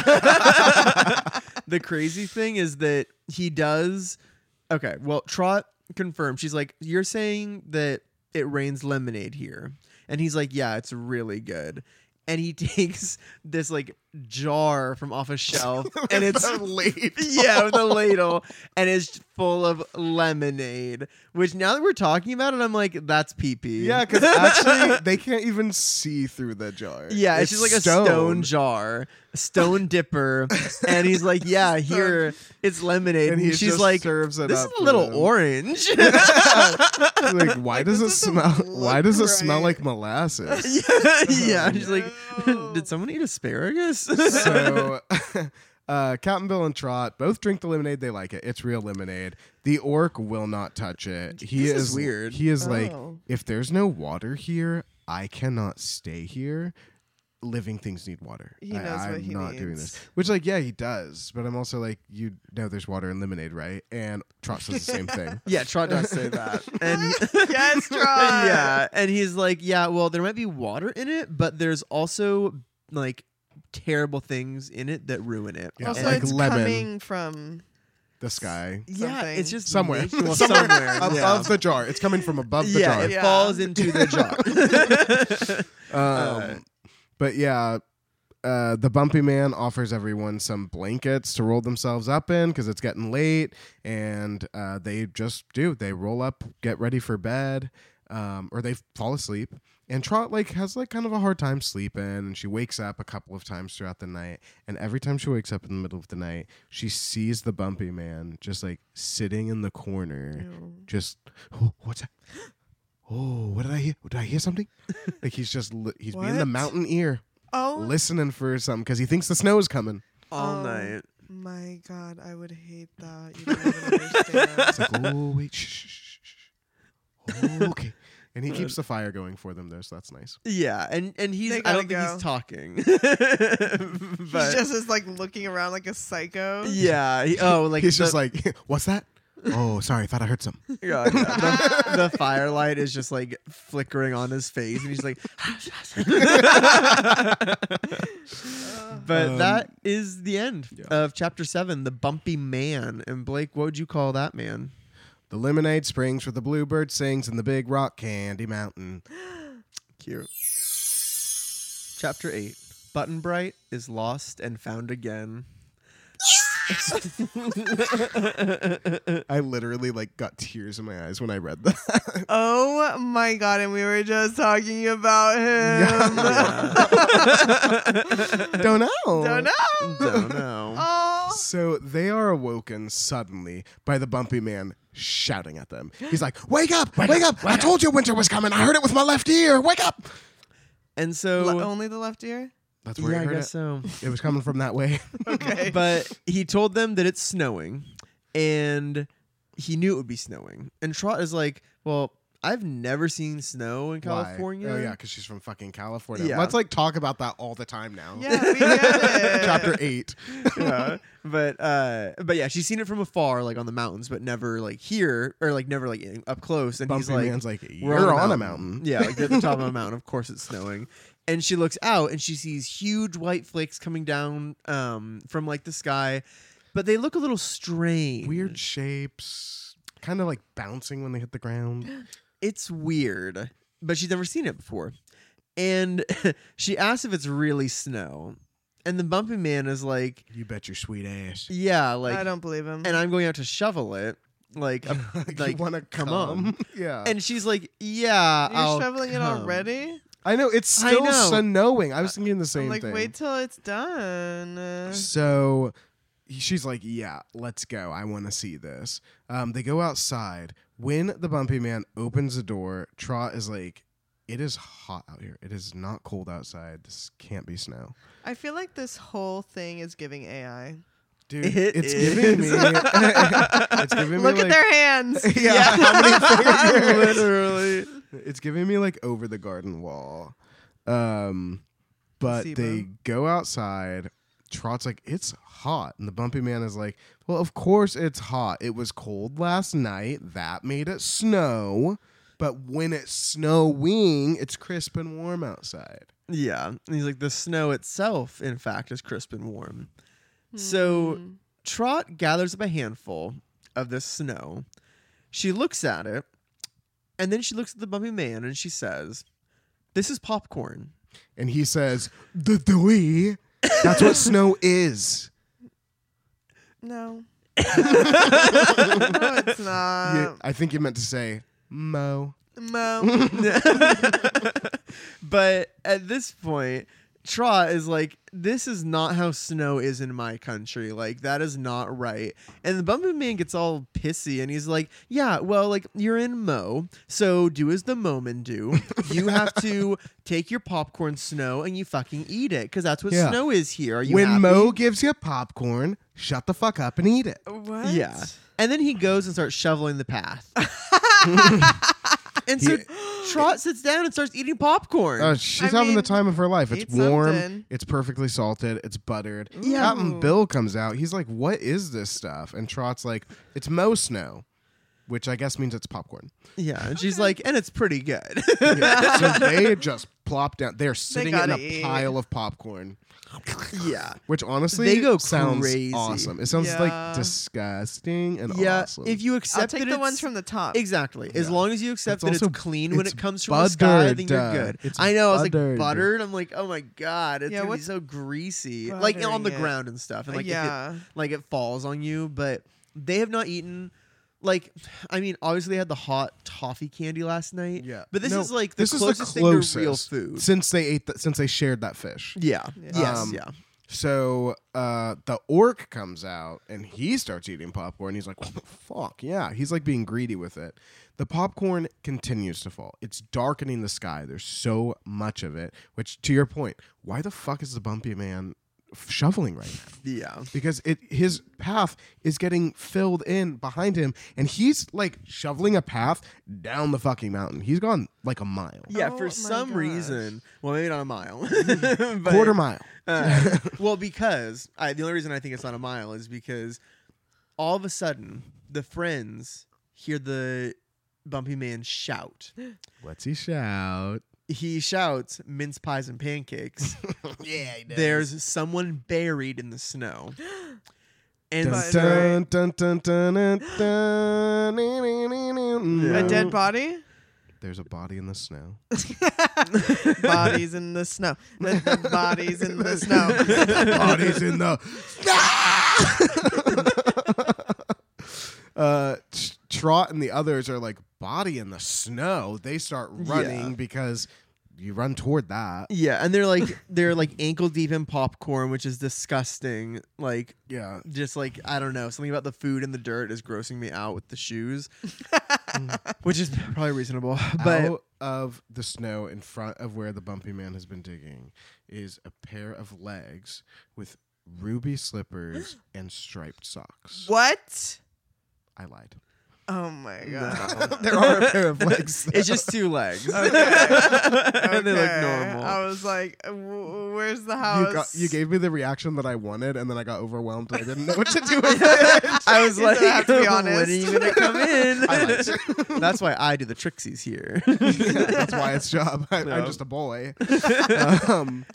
The crazy thing is that he does. Okay, well, Trot confirmed. She's like, "You're saying that it rains lemonade here," and he's like, "Yeah, it's really good." And he takes this like jar from off a shelf, and it's a lady. yeah, with a ladle, and it's full of lemonade. Which now that we're talking about it, I'm like, that's pee pee. Yeah, because actually they can't even see through the jar. Yeah, it's, just like a stone jar, a stone dipper, and he's like, "Yeah, here it's lemonade." And And, he she's just like, serves it "This is up a for little them. orange." Like, why Like, does this it doesn't smell? look Why does it smell right. like molasses? yeah, yeah. She's like, No. "Did someone eat asparagus?" So, uh, Captain Bill and Trot both drink the lemonade. They like it. It's real lemonade. The orc will not touch it. He This is, is weird. He is like, Oh. if there's no water here, I cannot stay here. Living things need water. He knows I, what I'm he not doing needs. this. Which, like, yeah, he does. But I'm also like, you know, there's water in lemonade, right? And Trot says the same thing. yeah, Trot does say that, and Yes, Trot. yeah, and he's like, "Yeah, well, there might be water in it, but there's also like terrible things in it that ruin it." Yeah, Also, And- like it's lemon. coming from. The sky. yeah, something. it's just Somewhere. nature- well, Somewhere somewhere, above yeah. the jar. It's coming from above the yeah, jar. it Yeah. falls into the jar. Um, Uh, but yeah, uh, the Bumpy Man offers everyone some blankets to roll themselves up in because it's getting late, and uh, they just do. They roll up, get ready for bed, um, or they fall asleep. And Trot like has like kind of a hard time sleeping, and she wakes up a couple of times throughout the night. And every time she wakes up in the middle of the night, she sees the Bumpy Man just like sitting in the corner, Ew. just oh, what's that? Oh, what did I hear? Did I hear something? Like he's just li- he's being the What? mountain ear, Oh listening for something because he thinks the snow is coming. all Oh. night. my God, I would hate that. You don't even understand. It's like, oh wait, shh, shh, shh, shh. Oh, okay, And he keeps the fire going for them, though, so that's nice. Yeah, and and he's They I don't gotta think he's go. talking. He but just is like looking around like a psycho. yeah, he, oh, like He's the, just like, what's that? Oh, sorry, thought I heard some. yeah, yeah, the, the firelight is just like flickering on his face, and he's like. But Um, that is the end yeah. of chapter seven, the bumpy man. And Blake, what would you call that man? The lemonade springs where the bluebird sings in the big rock candy mountain. Cute. Chapter eight, Button Bright is lost and found again. I literally like got tears in my eyes when I read that. Oh my god! And we were just talking about him. Don't know. Don't know. Don't know. Oh. So they are awoken suddenly by the bumpy man shouting at them. He's like, "Wake up! Wake, up! I told you winter was coming. I heard it with my left ear. Wake up!" And so, Le- only the left ear. That's where yeah, I I heard guess it. so. It was coming from that way. Okay. But he told them that it's snowing, and he knew it would be snowing. And Trot is like, "Well, I've never seen snow in Why? California." Oh yeah, because she's from fucking California. Yeah. Let's like talk about that all the time now. Yeah, we get it. Chapter eight. yeah. But uh, but yeah, she's seen it from afar, like on the mountains, but never like here or like never like in- up close. And Bumpy he's like, man's like, "We're "You're on a mountain." Yeah, like they're at the top of a mountain. Of course, it's snowing. And she looks out and she sees huge white flakes coming down um, from like the sky, but they look a little strange. Weird shapes, kind of like bouncing when they hit the ground. It's weird, but she's never seen it before. And she asks if it's really snow. And the bumpy man is like, You bet your sweet ass. yeah, like, I don't believe him. and I'm going out to shovel it. Like, a- like, like you want to come come? on. Yeah. And she's like, yeah, You're I'll shoveling it come." already. I know it's I still know. snowing. I was thinking the same I'm like, thing. wait till it's done. Uh, So she's like, yeah, let's go. I want to see this. Um, they go outside. When the bumpy man opens the door, Trot is like, it is hot out here. It is not cold outside. This can't be snow. I feel like this whole thing is giving A I. Dude, It it's is. giving me. it's giving Look me at like, their hands. yeah, how many fingers? Literally. It's giving me like over the garden wall. Um, but Placebo. they go outside. Trot's like, it's hot. And the bumpy man is like, well, of course it's hot. It was cold last night. That made it snow. But when it's snowing, it's crisp and warm outside. Yeah. And he's like, the snow itself, in fact, is crisp and warm. So Hmm. Trot gathers up a handful of this snow. She looks at it, and then she looks at the bumpy man and she says, "This is popcorn." And he says, the dewey. That's what snow is. No. no, it's not. You- I think you meant to say, Mo. Mo. But at this point, Trot is like, this is not how snow is in my country. Like, that is not right. And the bumpy man gets all pissy and he's like, yeah, well, like, you're in Mo, so do as the Momen do. You have to take your popcorn snow and you fucking eat it, because that's what Yeah. snow is here. Are you When happy? Mo gives you popcorn, shut the fuck up and eat it. What? Yeah. And then he goes and starts shoveling the path. And so He- Trot sits down and starts eating popcorn. Oh, she's I having the mean, time of her life. It's eat warm. something. It's perfectly salted. It's buttered. Yeah. Captain Bill comes out. He's like, "What is this stuff?" And Trot's like, "It's Mo Snow," which I guess means it's popcorn. Yeah, and she's like, and it's pretty good. Yeah. So they just plop down. They're sitting in a gotta eat. pile of popcorn, yeah. which honestly They go sounds crazy. awesome. It sounds Yeah. like disgusting and Yeah, awesome. if you I'll accept take that the it's, ones from the top. exactly, as Yeah. long as you accept It's that it's also- clean when it's it comes from the sky, then you're buttered. good. It's I know, I was like buttered. buttered. I'm like, oh my god, it's Yeah, gonna be what's so greasy, like on the buttering it? ground and stuff, and like if yeah. it, like it falls on you. But they have not eaten. Like, I mean, obviously they had the hot toffee candy last night. yeah, but this No, is like the this closest, is the thing to real closest food. since they ate th- since they shared that fish. Yeah. Yeah. Yes. Um, yeah. So uh, the orc comes out and he starts eating popcorn. He's like, what the fuck? Yeah. He's like being greedy with it. The popcorn continues to fall. It's darkening the sky. There's so much of it, which to your point, why the fuck is the bumpy man f- shoveling right now. Yeah. Because it his path is getting filled in behind him, and he's like shoveling a path down the fucking mountain. He's gone like a mile, Yeah, Oh for my some gosh. reason, well, maybe not a mile, but, quarter mile. uh, well, because I, the only reason I think it's not a mile is because all of a sudden the friends hear the Bumpy Man shout. What's he shout? He shouts, "Mince pies and pancakes." Yeah, he does. There's someone buried in the snow. And Dun, But- dun, dun, dun, dun, dun, dun, nee, nee, nee, nee. Yeah. A dead body? There's a body in the snow. Bodies in the snow. The, the bodies in the snow. Bodies in the. uh, Tr- Trot and the others are like, body in the snow. They start running Yeah. because you run toward that. yeah, and they're like they're like ankle deep in popcorn, which is disgusting. Like Yeah. just like I don't know, something about the food and the dirt is grossing me out with the shoes, which is probably reasonable. But Out of the snow in front of where the Bumpy Man has been digging is a pair of legs with ruby slippers and striped socks. What? I lied. Oh my god. no. There are a pair of legs. It's just two legs, Okay. and they look Okay. normal. I was like, w- where's the house? You, got, you gave me the reaction that I wanted, and then I got overwhelmed and I didn't know what to do with it. I was You like, don't have to be when honest. are you gonna come in? I lied. That's why I do the trixies here. That's why it's job. I, No. I'm just a boy. um,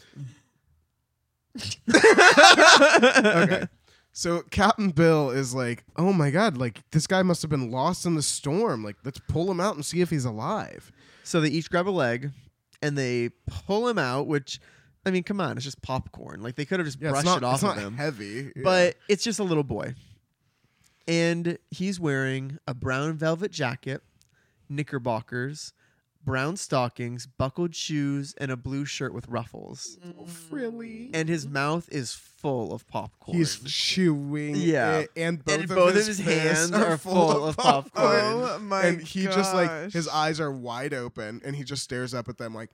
okay. So Captain Bill is like, oh my god, like this guy must have been lost in the storm. Like, let's pull him out and see if he's alive. So they each grab a leg, and they pull him out. Which, I mean, come on, it's just popcorn. Like they could have just Yeah, brushed it's not, it off it's not of him. heavy. Yeah. But it's just a little boy. And he's wearing a brown velvet jacket, knickerbockers, brown stockings, buckled shoes, and a blue shirt with ruffles. really, And his mouth is full of popcorn. he's chewing. Yeah. it, and both, and of, both his of his fists hands are full of popcorn. Oh my and he just like gosh. his eyes are wide open, and he just stares up at them like.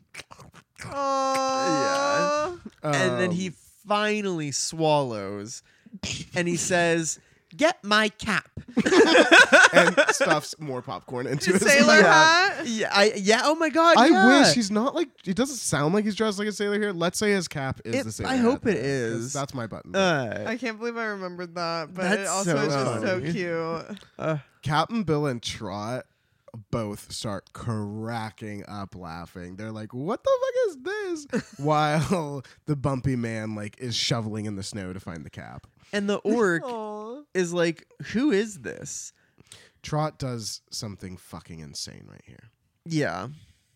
Aw. And then um, he finally swallows and he says, "Get my cap." and stuffs more popcorn into his Sailor mouth. hat? Yeah, I yeah, oh my god. I yeah. wish he's not like. It doesn't sound like he's dressed like a sailor here. Let's say his cap is It- the sailor. I hat, hope it though, 'cause is. That's my button. Uh, I can't believe I remembered that, but it That's also so is just so funny. cute. uh, Captain Bill and Trot both start cracking up laughing. They're like, "What the fuck is this?" While the Bumpy Man like is shoveling in the snow to find the cap. and the orc Aw. is like, "Who is this?" Trot does something fucking insane right here. Yeah.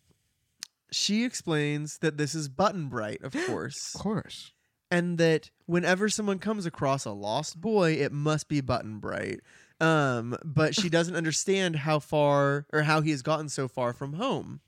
She explains that this is Button Bright, of course, Of course. and that whenever someone comes across a lost boy, it must be Button Bright. Um, but she doesn't understand how far or how he has gotten so far from home.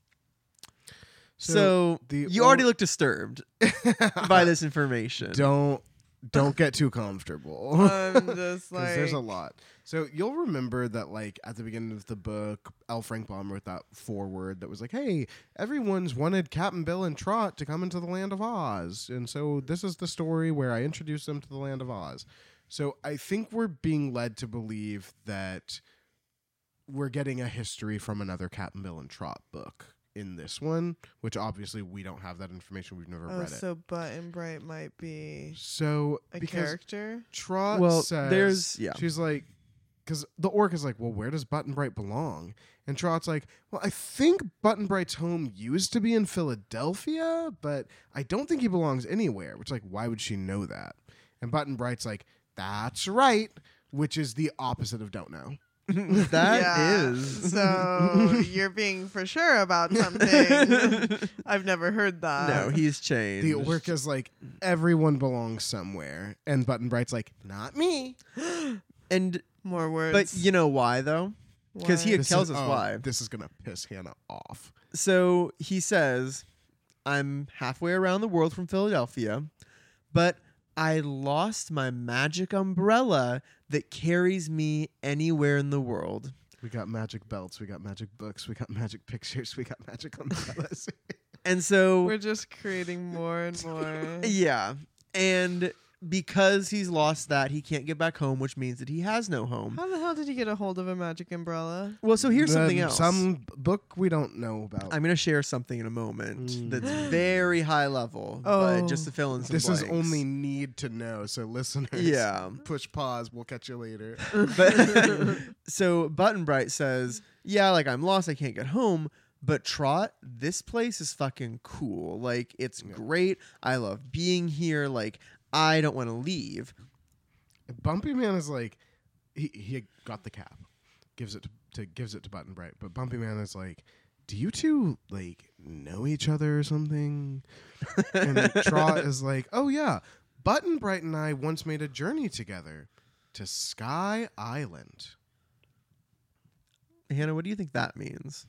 So, the you already or- look disturbed by this information. Don't don't get too comfortable. I'm just Because like, there's a lot. So you'll remember that, like, at the beginning of the book, L. Frank Baum wrote that foreword that was like, hey, everyone's wanted Captain Bill and Trot to come into the land of Oz. And so this is the story where I introduce them to the land of Oz. So I think we're being led to believe that we're getting a history from another Captain Bill and Trot book in this one, which obviously we don't have that information. We've never oh, read it. so Button Bright might be So a because character. Trot Well, says, there's- yeah. she's like, because the orc is like, well, where does Button Bright belong? And Trot's like, well, I think Button Bright's home used to be in Philadelphia, but I don't think he belongs anywhere. Which, like, why would she know that? And Button Bright's like, that's right, which is the opposite of don't know. That Yeah. is. So you're being for sure about something. I've never heard that. No, he's changed. The orc is like, everyone belongs somewhere. And Button Bright's like, not me. and More words. but you know why though? 'Cause he Why? It tells is, us oh, why. This is going to piss Hannah off. So he says, "I'm halfway around the world from Philadelphia, but I lost my magic umbrella that carries me anywhere in the world." We got magic belts, we got magic books, we got magic pictures, we got magic umbrellas. And so We're just creating more and more. yeah. And because he's lost that, he can't get back home, which means that he has no home. How the hell did he get a hold of a magic umbrella? Well, so here's something Then else. Some book we don't know about. I'm going to share something in a moment Mm. that's very high level, Oh. but just to fill in some this is blanks. only need to know. So listeners, Yeah. push pause. We'll catch you later. But so Button Bright says, yeah, like I'm lost, I can't get home. But Trot, this place is fucking cool. Like, it's Yeah. great. I love being here. Like, I don't want to leave. Bumpy Man is like, he he got the cap, gives it to, to gives it to Button Bright, but Bumpy Man is like, do you two like know each other or something? And Trot is like, oh yeah, Button Bright and I once made a journey together to Sky Island. Hannah, what do you think that means?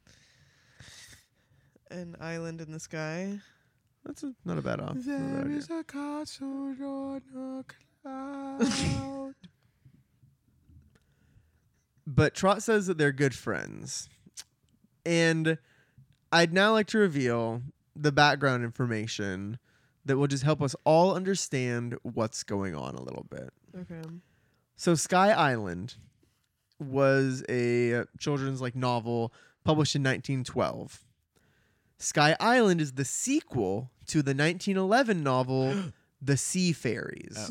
An island in the sky. That's a, not a bad off. not a bad There idea. is a castle on a cloud. But Trot says that they're good friends. And I'd now like to reveal the background information that will just help us all understand what's going on a little bit. Okay. So Sky Island was a children's like novel published in nineteen twelve. Sky Island is the sequel to the nineteen eleven novel The Sea Fairies.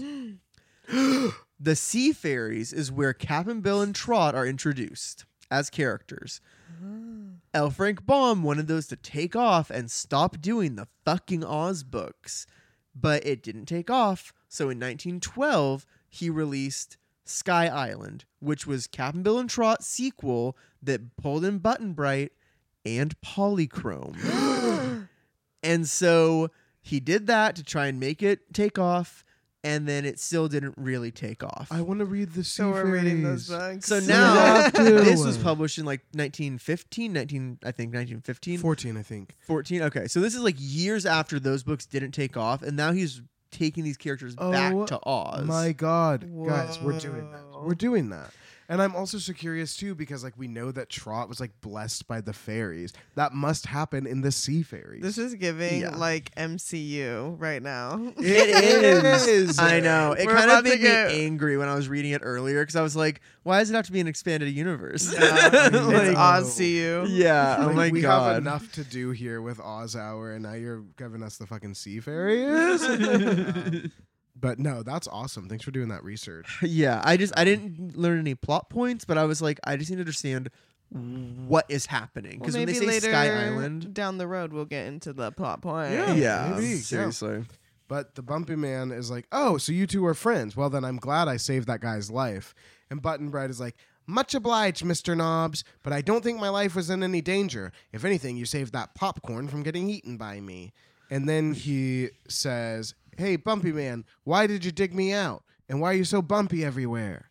The Sea Fairies is where Cap'n Bill and Trot are introduced as characters. L. Frank Baum wanted those to take off and stop doing the fucking Oz books, but it didn't take off. So in nineteen twelve, he released Sky Island, which was Cap'n Bill and Trot's sequel that pulled in Button Bright and Polychrome. And so he did that to try and make it take off, and then it still didn't really take off. I want to read the Sea So we're reading those Fairies. books. So We now have to. this was published in like nineteen fifteen, nineteen I think nineteen fifteen, fourteen, I think. fourteen. Okay, so this is like years after those books didn't take off, and now he's taking these characters back Oh, to Oz. My God, guys, we're doing that. Whoa. We're doing that. And I'm also so curious too because like we know that Trot was like blessed by the fairies. That must happen in the Sea Fairies. This is giving Yeah. like M C U right now. It is. is. I know. It We're kind about of to made me get- angry when I was reading it earlier because I was like, why does it have to be an expanded universe? Yeah, Like, it's Oz C U. yeah. Oh Like, my we god. have enough to do here with Oz Hour, and now you're giving us the fucking Sea Fairies. Um, but no, that's awesome. Thanks for doing that research. Yeah, I just I didn't learn any plot points, but I was like, I just need to understand what is happening Well, because when they maybe say later Sky Island, down the road we'll get into the plot point. Yeah. yeah, maybe, yeah. seriously. But the Bumpy Man is like, oh, so you two are friends. Well, then I'm glad I saved that guy's life. And Button Bright is like, much obliged, Mister Knobs, but I don't think my life was in any danger. If anything, you saved that popcorn from getting eaten by me. And then he says, hey, Bumpy Man, why did you dig me out? And why are you so bumpy everywhere?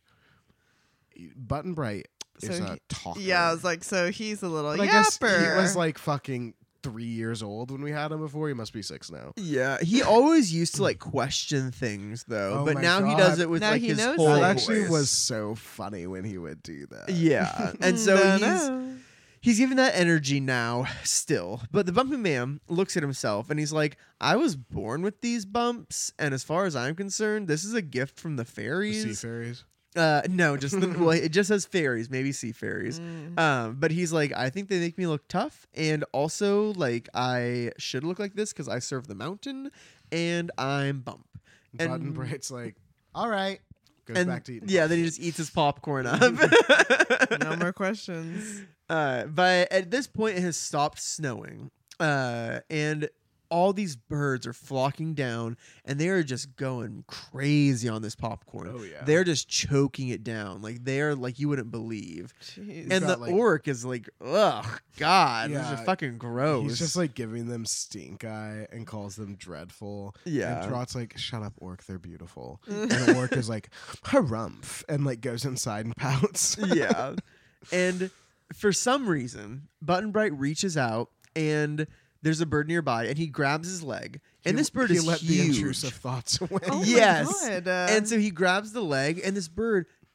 Button Bright is So a he- talker. Yeah, I was like, so he's a little But I guess he yapper. was like fucking three years old when we had him before. He must be six now. Yeah, he always used to like question things though, Oh but my now he God. does it with Now like he his knows whole it. That actually voice. was so funny when he would do that. Yeah, and so No, he's no. he's giving that energy now still. But the Bumpy Man looks at himself and he's like, I was born with these bumps, and as far as I'm concerned, this is a gift from the The fairies. sea fairies. Uh, no, just the, well, it just says fairies, maybe sea fairies. Mm. Um, but he's like, I think they make me look tough, and also like I should look like this because I serve the mountain, and I'm Bump. And- Button Bright's like, all right. Goes And back to eating. yeah, then he just eats his popcorn up. No more questions. Uh, but at this point, it has stopped snowing, uh, and all these birds are flocking down, and they are just going crazy on this popcorn. Oh, yeah. They're just choking it down, like they're like you wouldn't believe. Jeez. And the got, like- orc is like, ugh, God, this Yeah, is fucking gross. He's just like giving them stink eye and calls them dreadful. Yeah. And Trot's like, shut up, Orc, they're beautiful. And the Orc is like, harumph, and like goes inside and pouts. yeah. And for some reason, Button Bright reaches out and there's a bird nearby, and he grabs his leg, and He- this bird he is let huge. the intrusive thoughts away. Oh my yes. God, uh, And so he grabs the leg, and this bird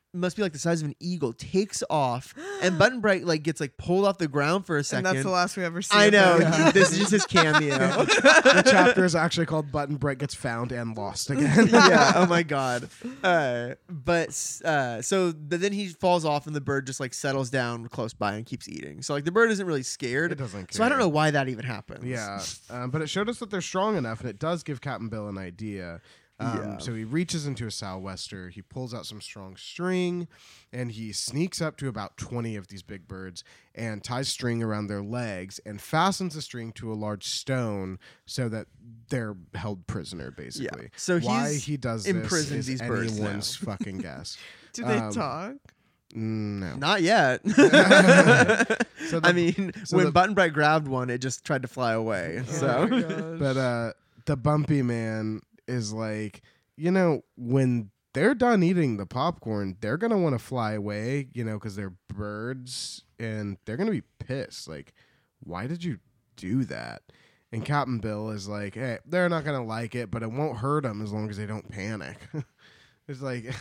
must be like the size of an eagle, takes off, and Button Bright like gets like pulled off the ground for a second. And that's the last we ever see. I of know. him. Yeah. This is just his cameo. The chapter is actually called Button Bright Gets Found and Lost Again. Yeah. Oh my god. Uh, but uh, so but then he falls off, and the bird just like settles down close by and keeps eating. So like the bird isn't really scared. It doesn't care. So I don't know why that even happens. Yeah, um, but it showed us that they're strong enough, and it does give Captain Bill an idea. Um, Yeah. So he reaches into a sou'wester, he pulls out some strong string, and he sneaks up to about twenty of these big birds and ties string around their legs and fastens the string to a large stone so that they're held prisoner, basically. Yeah. So why he's he does imprisoned this these is birds now. anyone's fucking guess. Do they Um, talk? Mm, No. Not yet. So the- I mean, so when the- Button Bright grabbed one, it just tried to fly away. Oh So my gosh. But uh, the Bumpy Man is like, you know, when they're done eating the popcorn, they're gonna want to fly away, you know, because they're birds, and they're gonna be pissed. Like, why did you do that? And Captain Bill is like, hey, they're not gonna like it, but it won't hurt them as long as they don't panic. It's like.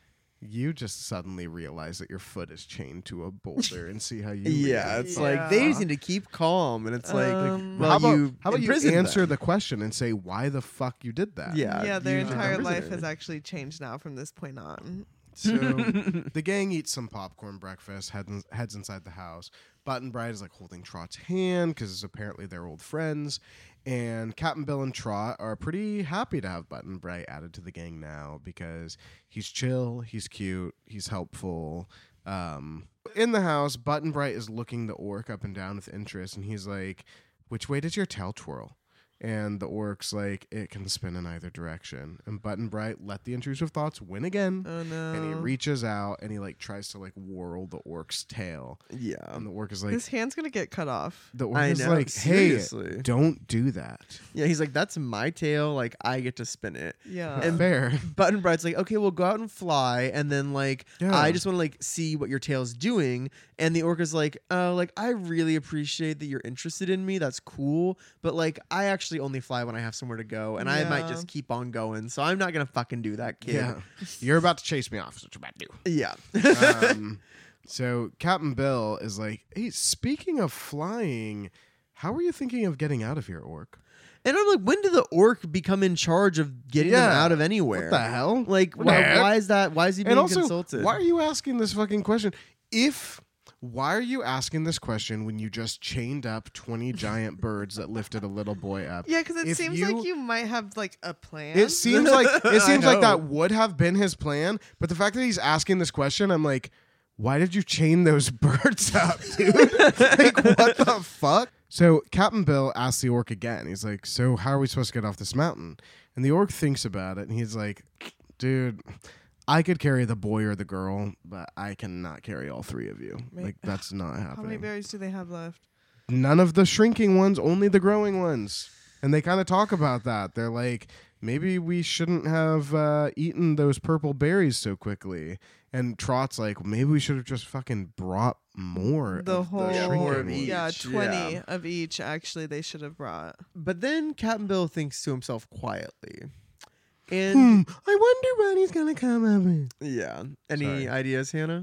You just suddenly realize that your foot is chained to a boulder and see how you yeah, react. it's Yeah. like they just need to keep calm, and it's like, Um, well, how about, you how about you imprisoned answer them. the question and say why the fuck you did that? Yeah, yeah, their you did entire that life prisoner. has actually changed now from this point on. So the gang eats some popcorn breakfast, heads, heads inside the house. Button Bright is like holding Trot's hand because apparently they're old friends. And Captain Bill and Trot are pretty happy to have Button Bright added to the gang now because he's chill, he's cute, he's helpful. Um, in the house, Button Bright is looking the orc up and down with interest, and he's like, which way does your tail twirl? And the orc's like, it can spin in either direction. And Button Bright let the intrusive thoughts win again. Oh no. And he reaches out and he like tries to like whirl the orc's tail. yeah, And the orc is like, His hand's gonna get cut off. the orc I is know. like, hey, seriously. don't do that. Yeah, he's like, that's my tail. Like I get to spin it. Yeah. And- Fair. Button Bright's like, okay, we'll go out and fly, and then like Yeah. I just want to like see what your tail's doing. And the orc is like, oh, like I really appreciate that you're interested in me. That's cool, but like I actually only fly when I have somewhere to go, and I might Yeah. just keep on going. So I'm not gonna fucking do that, kid. Yeah. You're about to chase me off. Is what you're about to do. Yeah. um, so Captain Bill is like, hey, speaking of flying, how are you thinking of getting out of here, orc? And I'm like, when did the orc become in charge of getting them Yeah. out of anywhere? What the hell? Like, What the why, heck? why is that? Why is he being And also, consulted? why are you asking this fucking question? If why are you asking this question when you just chained up twenty giant birds that lifted a little boy up? Yeah, because it If seems you- like you might have like a plan. It seems like it I seems like that know. would have been his plan, but the fact that he's asking this question, I'm like, why did you chain those birds up, dude? Like, what the fuck? So Captain Bill asks the orc again. He's like, so how are we supposed to get off this mountain? And the orc thinks about it, and he's like, dude, I could carry the boy or the girl, but I cannot carry all three of you. Wait, Like, that's not How many happening. berries do they have left? None of the shrinking ones, only the growing ones. And they kind of talk about that. They're like, maybe we shouldn't have uh, eaten those purple berries so quickly. And Trot's like, maybe we should have just fucking brought more. The of whole Yeah, shrinking more of ones. each. yeah, twenty yeah. of each. Actually, they should have brought. But then Captain Bill thinks to himself quietly, and Hmm, I wonder what he's gonna come up with. yeah. Any Sorry. ideas, Hannah?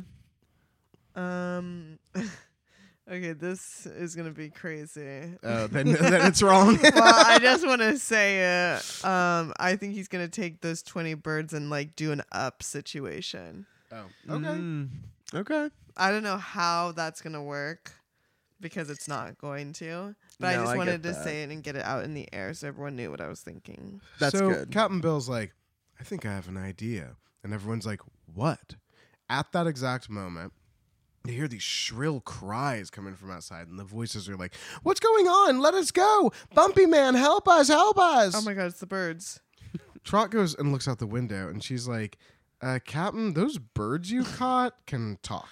Um. Okay, this is gonna be crazy. Oh, then, then it's wrong. Well, I just want to say it. Um, I think he's gonna take those twenty birds and like do an up situation. Oh, okay. Mm, okay. I don't know how that's gonna work because it's not going to. But I No, just I wanted get to that. say it and get it out in the air so everyone knew what I was thinking. That's so good. Captain Bill's like, I think I have an idea. And everyone's like, what? At that exact moment, you hear these shrill cries coming from outside, and the voices are like, what's going on? Let us go. Bumpy Man, help us, help us. Oh my god, it's the birds. Trot goes and looks out the window, and she's like, uh, Captain, those birds you caught can talk.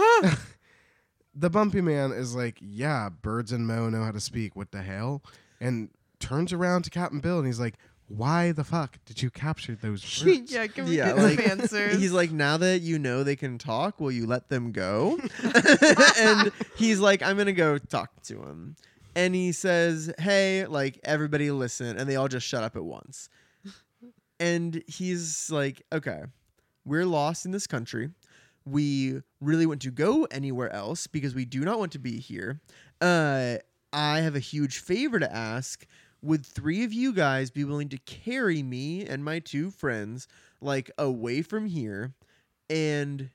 The Bumpy Man is like, yeah, birds and Mo know how to speak. What the hell? And turns around to Captain Bill, and he's like, why the fuck did you capture those birds? Yeah, can we Yeah, get like, some answers? He's like, now that you know they can talk, will you let them go? And he's like, I'm gonna go talk to him. And he says, hey, like everybody listen, and they all just shut up at once. And he's like, okay, we're lost in this country. we really want to go anywhere else because we do not want to be here, uh, I have a huge favor to ask. Would three of you guys be willing to carry me and my two friends like away from here and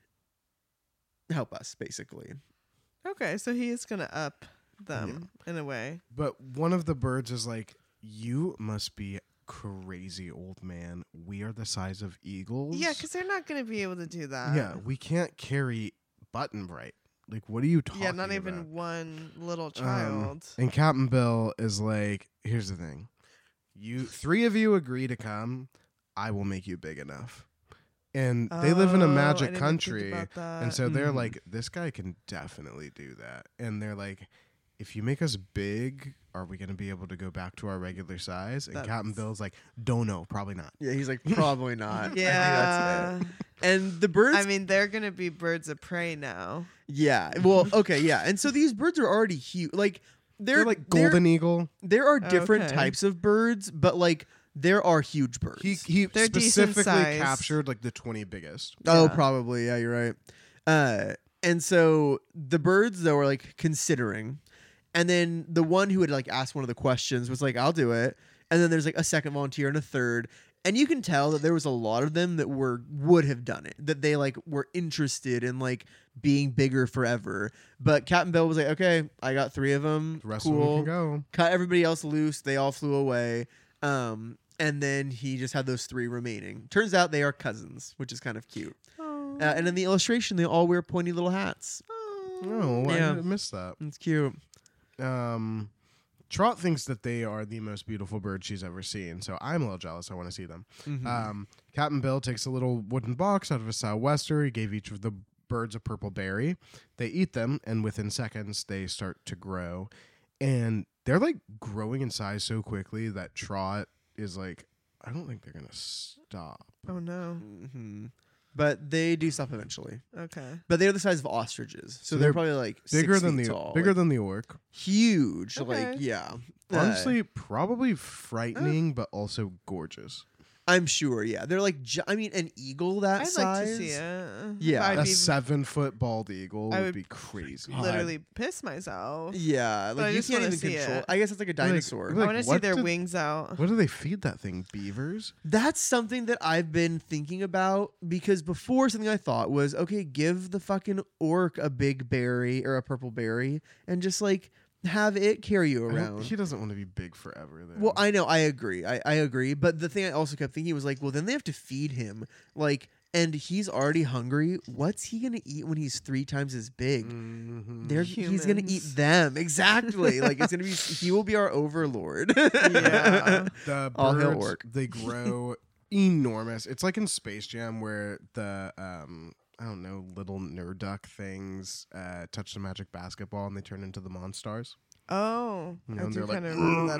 help us, basically? Okay, so he is gonna up them in a way. But one of the birds is like, you must be crazy, old man. We are the size of eagles. Yeah, because they're not gonna be able to do that. yeah, we can't carry Button Bright. Like, what are you talking Yeah, not about? even one little Um, child. and Captain Bill is like, here's the thing. You three of you agree to come, I will make you big enough. And they live in a Oh, I magic didn't think country. about that. And so they're Mhm. like, this guy can definitely do that. And they're like, if you make us big, are we going to be able to go back to our regular size? And Captain That's- Bill's like, don't know, probably not. Yeah, he's like, probably not. I think that's yeah. it. And the birds, I mean, they're gonna be birds of prey now. yeah. Well, okay, yeah. And so these birds are already huge. Like they're, They're like they're- golden eagle. There are different Okay. types of birds, but like there are huge birds. He he They're decent specifically size. captured like the twenty biggest. Oh, Yeah. probably. Yeah, you're right. Uh, and so the birds though are like considering, and then the one who had like asked one of the questions was like, "I'll do it." And then there's like a second volunteer and a third, and you can tell that there was a lot of them that were would have done it, that they like were interested in like being bigger forever. But Captain Bill was like, "Okay, I got three of them. The rest of cool. them can go. Cut everybody else loose. They all flew away." Um, and then he just had those three remaining. Turns out they are cousins, which is kind of cute. Oh. Uh, and in the illustration, they all wear pointy little hats. Oh, I Yeah. didn't miss that. It's cute. Um, Trot thinks that they are the most beautiful birds she's ever seen, so I'm a little jealous. I want to see them. Mhm. Um, Captain Bill takes a little wooden box out of a sou'wester. He gave each of the birds a purple berry. They eat them, and within seconds, they start to grow. And they're like growing in size so quickly that Trot is like, I don't think they're going to stop. Oh no. Mhm. But they do stop eventually. Okay. But they're the size of ostriches, so, So they're, they're probably like Bigger six than feet the tall, bigger like, than the orc. huge. Okay. Like yeah, Uh, Honestly, probably frightening, but also gorgeous. I'm sure. Yeah, they're like. Gi- I mean, an eagle that I'd size. like to see it. Yeah. I'd A be seven foot bald eagle I would, would be crazy. literally piss myself. Yeah, But I like you just can't wanna even see control. it. I guess it's like a dinosaur. Like- I want to see what their did- wings out. What do they feed that thing? Beavers? That's something that I've been thinking about because before something I thought was okay, give the fucking orc a big berry or a purple berry and just like have it carry you I don't- around. He doesn't want to be big forever. Then. Well, I know, I agree. I, I agree. But the thing I also kept thinking was like, well, then they have to feed him. Like, and he's already hungry. What's he gonna eat when he's three times as big? Mhm. They're, he's gonna eat Humans. them. Exactly. Like it's gonna be he will be our overlord. Yeah. the All hail birds, orc. they grow enormous. It's like in Space Jam where the um I don't know little nerd duck things uh, touch the magic basketball and they turn into the Monstars. Oh, You know, I and do they're like, kind of remember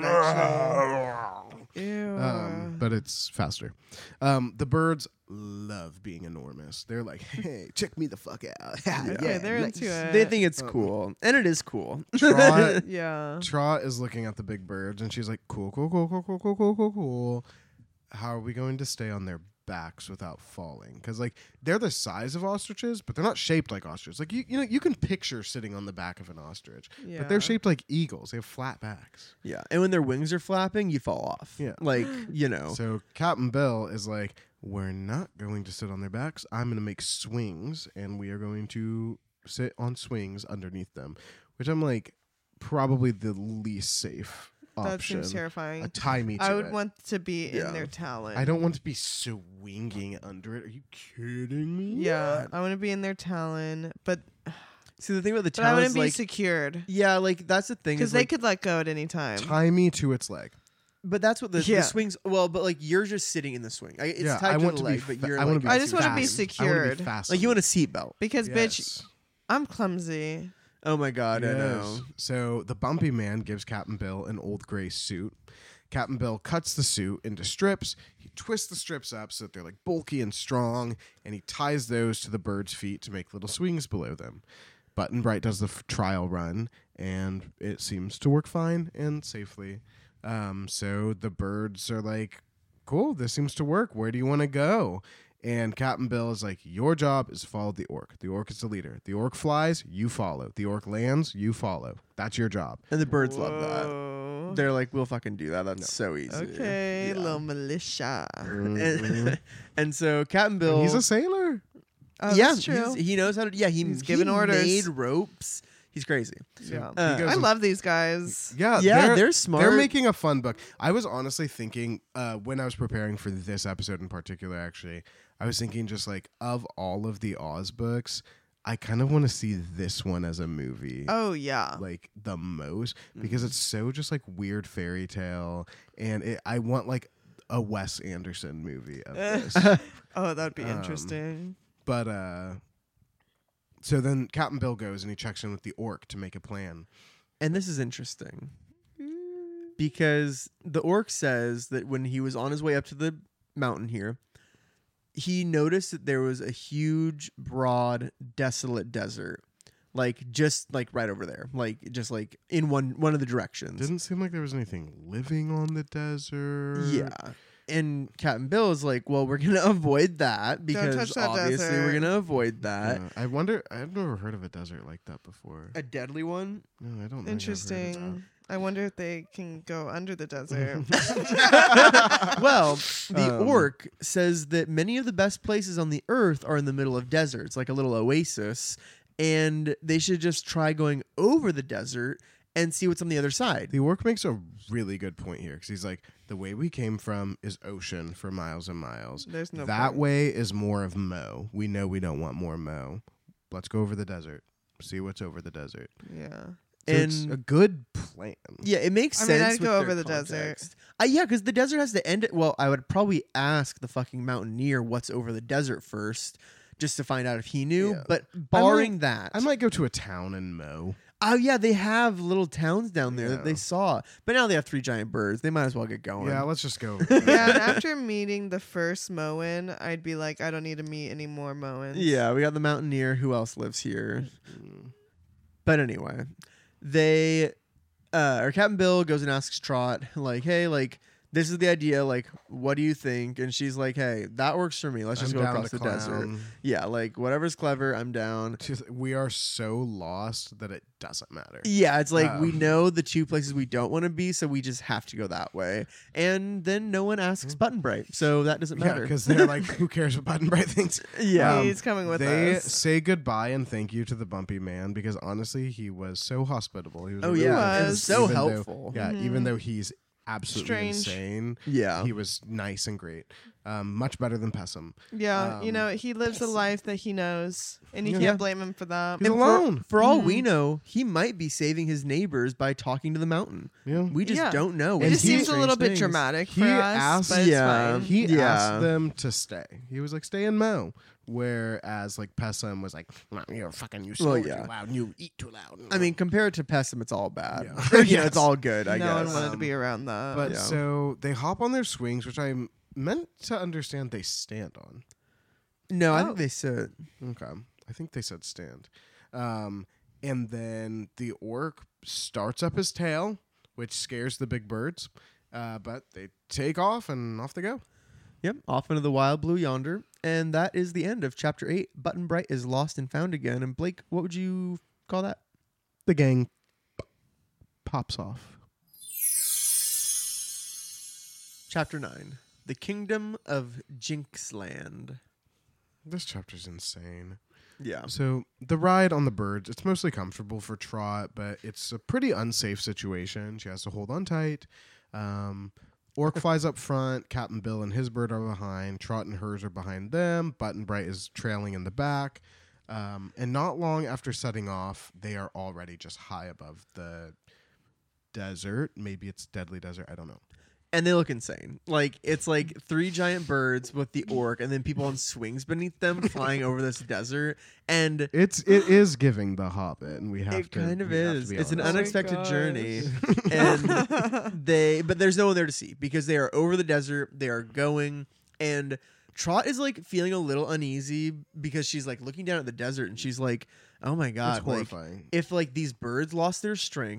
that actually. Ew. Um, but it's faster. Um, the birds love being enormous. They're like, hey, check me the fuck out. okay, they're nice. into it. They think it's Um, cool, and it is cool. Trot, yeah. Trot is looking at the big birds and she's like, cool, cool, cool, cool, cool, cool, cool, cool, cool. How are we going to stay on their backs without falling? Because like they're the size of ostriches, but they're not shaped like ostriches. Like you, you know, you can picture sitting on the back of an ostrich, Yeah. but they're shaped like eagles. They have flat backs. Yeah, and when their wings are flapping, you fall off. Yeah. like you know. So Captain Bill is like, we're not going to sit on their backs. I'm going to make swings, and we are going to sit on swings underneath them, which I'm like, probably the least safe That option. seems terrifying. A tie me to I would it. want to be Yeah. in their talon. I don't want to be swinging under it. Are you kidding me? Yeah, I want to be in their talon, but, See, the thing about the but I town want is to be like, secured yeah, like that's the thing. because Is they like, could let go at any time. Tie me to its leg. but that's what the, Yeah. the swings. Well, but like you're just sitting in the swing. I, it's yeah, tied I to want the to leg, be. but fa- you're I, wanna like, be I just wanna be fast. I wanna secured. be fast. like you want a seatbelt. Because bitch, Yes. I'm clumsy. Oh my god, I know. Yes. So the bumpy man gives Captain Bill an old gray suit. Captain Bill cuts the suit into strips. He twists the strips up so that they're like bulky and strong, and he ties those to the bird's feet to make little swings below them. Button Bright does the f- trial run, and it seems to work fine and safely. Um, so the birds are like, cool, this seems to work. Where do you want to go? And Captain Bill is like, your job is to follow the orc. The orc is the leader. The orc flies, you follow. The orc lands, you follow. That's your job. And the birds love that. Whoa. They're like, we'll fucking do that. That's so easy. Okay, Yeah. little militia. Mhm. And, and so Captain Bill, And he's a sailor. Oh, yeah, that's true. he's- he knows how to. Yeah, he, He's he giving orders. Made ropes. He's crazy. Yeah. Uh, He goes I and- love these guys. Yeah, Yeah, they're, they're smart. They're making a fun book. I was honestly thinking uh, when I was preparing for this episode in particular, actually, I was thinking just like of all of the Oz books, I kind of want to see this one as a movie. Oh yeah. Like the most Mm-hmm. because it's so just like weird fairy tale, and it, I want like a Wes Anderson movie of this. Oh, that'd be Um, interesting. But uh, so then Captain Bill goes and he checks in with the orc to make a plan. And this is interesting because the orc says that when he was on his way up to the mountain here, he noticed that there was a huge, broad, desolate desert, like just like right over there, like just like in one one of the directions. Didn't seem like there was anything living on the desert. Yeah. And Captain Bill is like, well, we're going to avoid that because touch that obviously we're desert. going to avoid that. Yeah, I wonder. I've never heard of a desert like that before. A deadly one? No, I don't. think I've heard of Interesting. I wonder if they can go under the desert. Well, the Um, orc says that many of the best places on the earth are in the middle of deserts, like a little oasis, and they should just try going over the desert and see what's on the other side. The orc makes a really good point here because he's like, the way we came from is ocean for miles and miles. There's no that point. way is more of Mo. We know we don't want more Mo. Let's go over the desert. See what's over the desert. Yeah. So it's And- a good plan. Yeah, it makes I mean, sense. I'd with go their over the desert. context. Uh, yeah, because the desert has to end it. Well, I would probably ask the fucking mountaineer what's over the desert first, just to find out if he knew. Yeah. But barring that, I might go to a town and Mo. oh yeah, they have little towns down there that Yeah. they saw, but now they have three giant birds. They might as well get going. Yeah, let's just go. Yeah, and after meeting the first Moen, I'd be like, I don't need to meet any more Moens. Yeah, we got the mountaineer. Who else lives here? Mm. But anyway, they uh or Captain Bill goes and asks Trot, like, hey, like, this is the idea, like, what do you think? And she's like, hey, that works for me. Let's just I'm go down across to the desert. clown. Yeah, like whatever's clever, I'm down. Just- We are so lost that it doesn't matter. Yeah, it's like we Um, know the two places we don't want to be, so we just have to go that way. And then no one asks Button Bright, so that doesn't Yeah, matter. because they're like, who cares what Button Bright thinks? yeah. Um, He's coming with they us. say goodbye and thank you to the bumpy man because honestly, he was so hospitable. He was Oh really yeah, nice, and was. so even though- helpful. yeah, Mhm. even though he's absolutely Strange. insane, Yeah. he was nice and great. Um, much better than Pessum. Yeah, you um, know, he lives the life that he knows, and you Yeah. can't blame him for that. He's And for- alone. For, all Mhm. we know, he might be saving his neighbors by talking to the mountain. Yeah. We just Yeah. don't know. It We just see seems a strange little bit things. dramatic He for us, asked- but it's Yeah. fine. He Yeah. asked them to stay. He was like, stay in Mo. Whereas like Pessum was like, "Well, you're fucking, you snore Well, yeah. too loud and you eat too loud. I mean, compared to Pessim, it's all bad. Yeah. Yeah, Yes. it's all good, I no guess. one wanted to Um, be around that. But Yeah. so they hop on their swings, which I'm meant to understand they stand on. No, I Oh. think they said. Okay. I think they said stand. Um, and then the orc starts up his tail, which scares the big birds. Uh, but they take off and off they go. Yep, off into the wild blue yonder. And that is the end of chapter eight. Button Bright is lost and found again. And Blake, what would you call that? The gang p- pops off. Chapter nine. The Kingdom of Jinxland. This chapter's insane. Yeah. So the ride on the birds, it's mostly comfortable for Trot, but it's a pretty unsafe situation. She has to hold on tight. Um, Orc flies up front. Captain Bill and his bird are behind. Trot and hers are behind them. Button Bright is trailing in the back. Um, and not long after setting off, they are already just high above the desert. Maybe it's Deadly Desert. I don't know. And they look insane. Like, it's like three giant birds with the orc and then people on swings beneath them flying over this desert. And It's it is giving the Hobbit, and we have it to. kind of we have to is. be It's an honest. unexpected gosh. journey. And they but there's no one there to see because they are over the desert. They are going, and Trot is like feeling a little uneasy because she's like looking down at the desert and she's like, oh my god, It's like horrifying. if like these birds lost their strength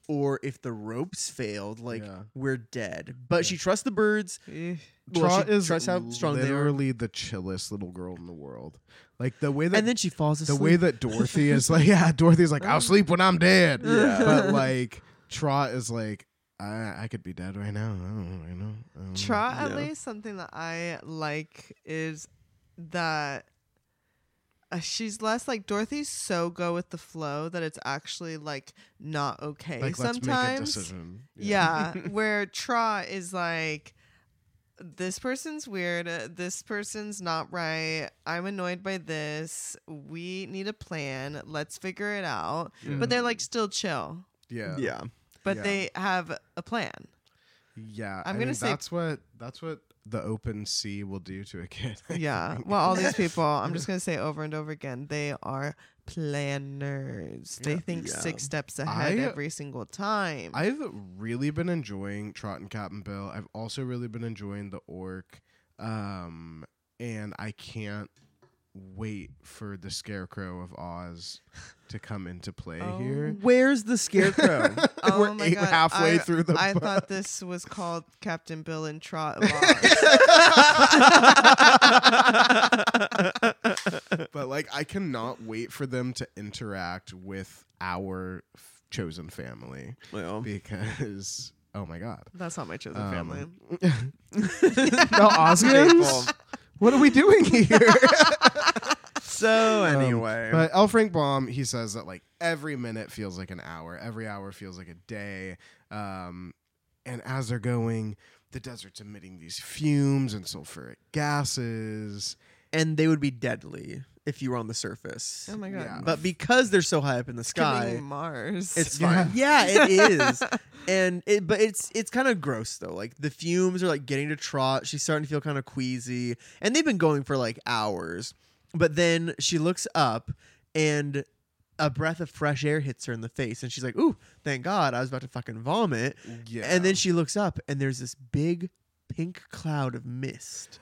or if the ropes failed, like Yeah. we're dead. But Yeah. she trusts the birds. Eh. Well, Trot she is trusts how strong they are. literally the chillest little girl in the world. Like the way that And then she falls the asleep. way that Dorothy is like, yeah, Dorothy's like, I'll sleep when I'm dead. Yeah. But like Trot is like, I I could be dead right now. I don't know. I know. I don't know. Trot, at Yeah. least something that I like is that uh, she's less like Dorothy's so go with the flow that it's actually like not okay Like, let's make a sometimes. decision. Yeah, where Trot is like, this person's weird. uh, This person's not right. I'm annoyed by this. We need a plan. Let's figure it out. But they're like still chill. Yeah. yeah. But Yeah. they have a plan. Yeah. I'm I gonna mean, say- that's what that's what the open sea will do to a kid. I Yeah. think. Well, all these people, I'm just going to say over and over again, they are planners. They Yeah. think Yeah. six steps ahead I- every single time. I've really been enjoying Trot and Captain Bill. I've also really been enjoying the orc. Um, and I can't wait for the Scarecrow of Oz to come into play Oh. here. Where's the scarecrow? Oh We're my eight- God. halfway I, through the I book. thought this was called Captain Bill and Trot of Oz. But like, I cannot wait for them to interact with our f- chosen family well, because, oh my god, That's not my chosen Um, family. the Osmonds. What are we doing here? so Um, anyway, but L. Frank Baum, he says that like every minute feels like an hour, every hour feels like a day. Um, and as they're going, the desert's emitting these fumes and sulfuric gases. and they would be deadly if you were on the surface. Oh my God. Yeah. But because they're so high up in the Giving sky, Mars. it's Yeah. fine. Yeah, it is. And it, but it's it's kind of gross though. Like the fumes are like getting to Trot. She's starting to feel kind of queasy, and they've been going for like hours. But then she looks up, and a breath of fresh air hits her in the face, and she's like, "Ooh, thank God! I was about to fucking vomit." Yeah. And then she looks up, and there's this big pink cloud of mist.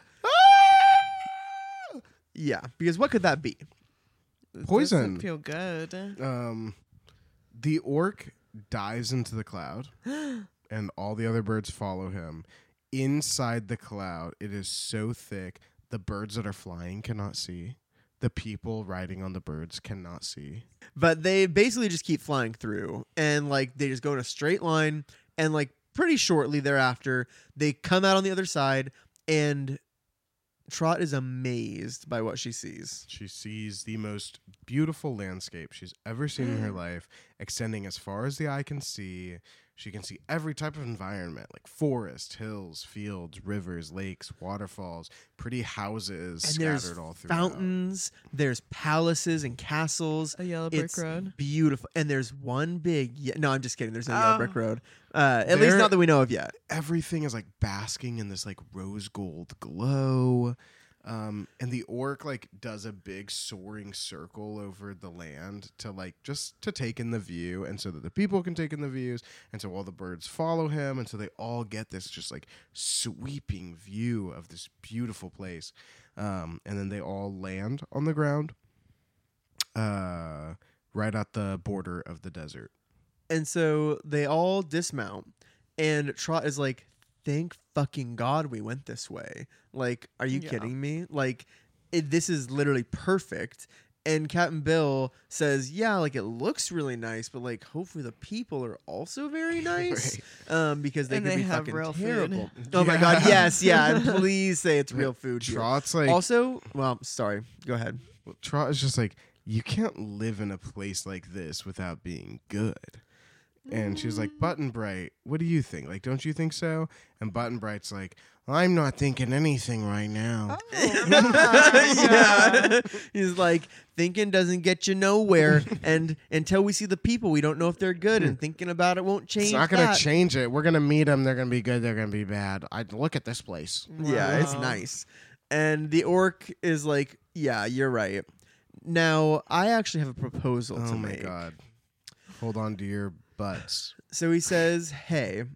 Yeah, because what could that be? It Poison. doesn't feel good. um, the orc dives into the cloud, and all the other birds follow him. Inside the cloud, it is so thick, the birds that are flying cannot see. The people riding on the birds cannot see. But they basically just keep flying through, and like they just go in a straight line, and like pretty shortly thereafter they come out on the other side, and Trot is amazed by what she sees. She sees the most beautiful landscape she's ever seen in her life, extending as far as the eye can see. She can see every type of environment, like forest, hills, fields, rivers, lakes, waterfalls, pretty houses And there's scattered all through. fountains, there's palaces and castles. A yellow brick It's road. beautiful, and there's one big. Ye- no, I'm just kidding. There's no yellow Oh. brick road. Uh, at least There- not that we know of yet. Everything is like basking in this like rose gold glow. Um, and the orc like does a big soaring circle over the land to like just to take in the view, and so that the people can take in the views, and so all the birds follow him, and so they all get this just like sweeping view of this beautiful place. Um, and then they all land on the ground, uh, right at the border of the desert. And so they all dismount, and Trot is like, "Thank fucking God we went this way." Like, are you Yeah. kidding me? Like, it, this is literally perfect. And Captain Bill says, "Yeah, like it looks really nice, but like hopefully the people are also very nice, um, because they And could they be have fucking real food. terrible." Oh my Yeah. God, yes, yeah. And please say it's real food. here. Trot's like Also, well, sorry. Go ahead. Well, Trot is just like, you can't live in a place like this without being good. And she's like, Button Bright, what do you think? Like, don't you think so? And Button Bright's like, I'm not thinking anything right now. Yeah. He's like, thinking doesn't get you nowhere. And until we see the people, we don't know if they're good. And thinking about it won't change. It's not going to that. change it. We're going to meet them. They're going to be good. They're going to be bad. I look at this place. Yeah, it's Wow. nice. And the orc is like, yeah, you're right. Now, I actually have a proposal Oh to my make. God. Hold on to your butts. So he says, hey,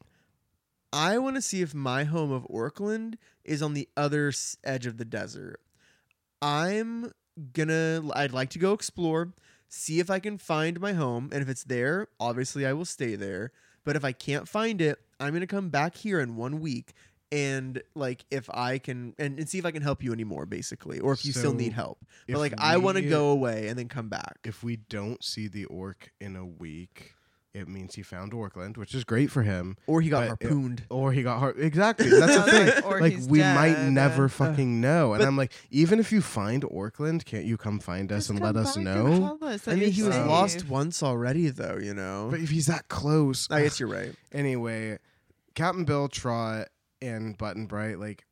I want to see if my home of Orkland is on the other s- edge of the desert. I'm gonna, I'd like to go explore, see if I can find my home. And if it's there, obviously I will stay there. But if I can't find it, I'm going to come back here in one week. And like, if I can, and, and see if I can help you anymore, basically, or if you still So need help. But if like, I want to we- go away and then come back. If we don't see the orc in a week, it means he found Orkland, which is great for him. Or he got but it- harpooned. Or he got hurt. Exactly. That's the thing. Or Like, he's we might dead. never fucking know. And But- I'm like, even if you find Orkland, can't you come find us Just and come let us back and know? tell us that I mean, you're he was safe. lost once already, though, you know? But if he's that close. I guess you're right. Anyway, Captain Bill, Trot, and Button Bright, like,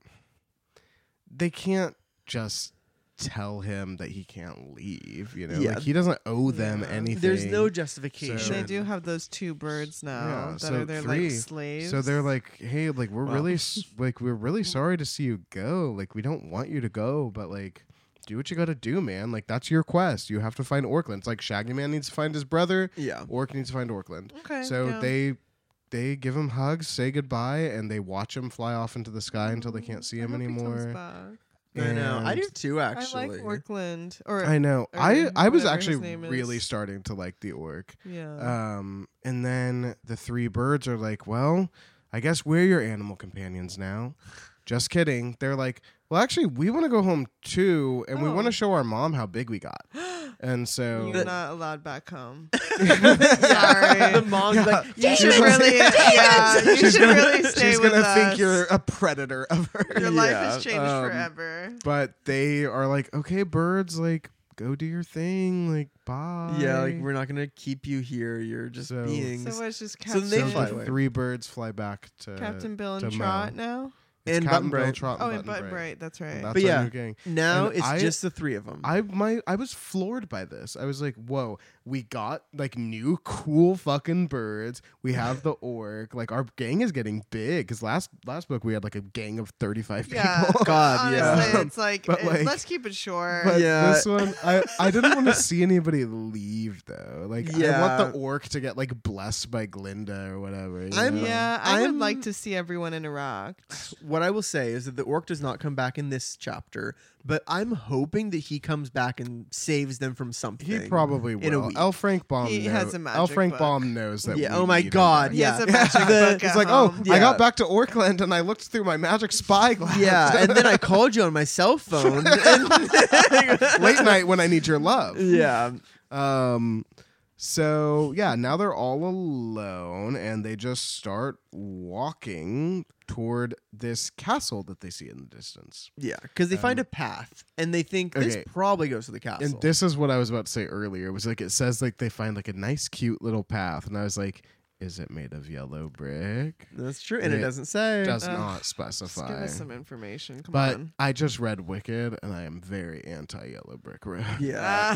they can't just tell him that he can't leave, you know? Yeah. Like, he doesn't owe them Yeah. anything. There's no justification. So- They do have those two birds now Yeah, that so are their three. like slaves. So they're like, "Hey, like we're Wow. really s- like we're really sorry to see you go. Like we don't want you to go, but like do what you got to do, man. Like that's your quest. You have to find Orkland. It's like Shaggy Man needs to find his brother, Yeah. Orc needs to find Orkland. okay. So yeah. they they give him hugs, say goodbye, and they watch him fly off into the sky until they can't see I him hope he comes anymore. back. I know. I And- do too, actually. I like Orkland. Or I know. or I I was whatever his actually name really is. starting to like the orc. yeah. Um, and then the three birds are like, well, I guess we're your animal companions now. Just kidding. They're like, well, actually, we want to go home too, and we Oh. want to show our mom how big we got. And so, You're not allowed back home. Yeah. Sorry. The mom's Yeah. like, You "You should should really, yeah, you she's should gonna, really stay she's with gonna us. think you're a predator of her. Your life Yeah, has changed um, forever. But they are like, okay, birds, like, go do your thing, like, bye. Yeah, like we're not gonna keep you here. You're just So- beings. So it's just So Captain, they So fly the away. three birds fly back to Captain Bill to and Mo. Trot now. It's And Captain Button Bill, Bright. Trot, Oh, and and Button Button Bright. Bright. That's right. That's But our yeah. new gang. now And it's I- just the three of them. I my I was floored by this. I was like, "Whoa, we got like new cool fucking birds. We have the orc. Like our gang is getting big cuz last last book we had like a gang of thirty-five Yeah. people." God, yeah. Honestly, it's like, But, eh, like- let's keep it short. But Yeah. this one I I didn't want to see anybody leave though. Like I Yeah. want the orc to get like blessed by Glinda or whatever. you I'm- know? yeah, I I'm- would like to see everyone interact. What I will say is that the orc does not come back in this chapter, but I'm hoping that he comes back and saves them from something. He probably in a Will. week. L. Frank Baum He know- has a L. magic Frank book. Baum knows that. Yeah, we oh my need him God, back. He yeah. has a magic The- book He's at like, oh, home. Yeah. I got back to Orkland and I looked through my magic spyglass. Yeah, and then I called you on my cell phone. and- late night when I need your love. Yeah. Um. So yeah, now they're all alone and they just start walking toward this castle that they see in the distance. Yeah, because they find Um, a path and they think this okay. probably goes to the castle. And this is what I was about to say earlier. It was like it says like they find like a nice, cute little path, and I was like, is it made of yellow brick? That's true, and it It doesn't say. Does Ugh, not Just give specify. us some information. Come But on. I just read Wicked, and I am very anti-yellow brick road. Yeah.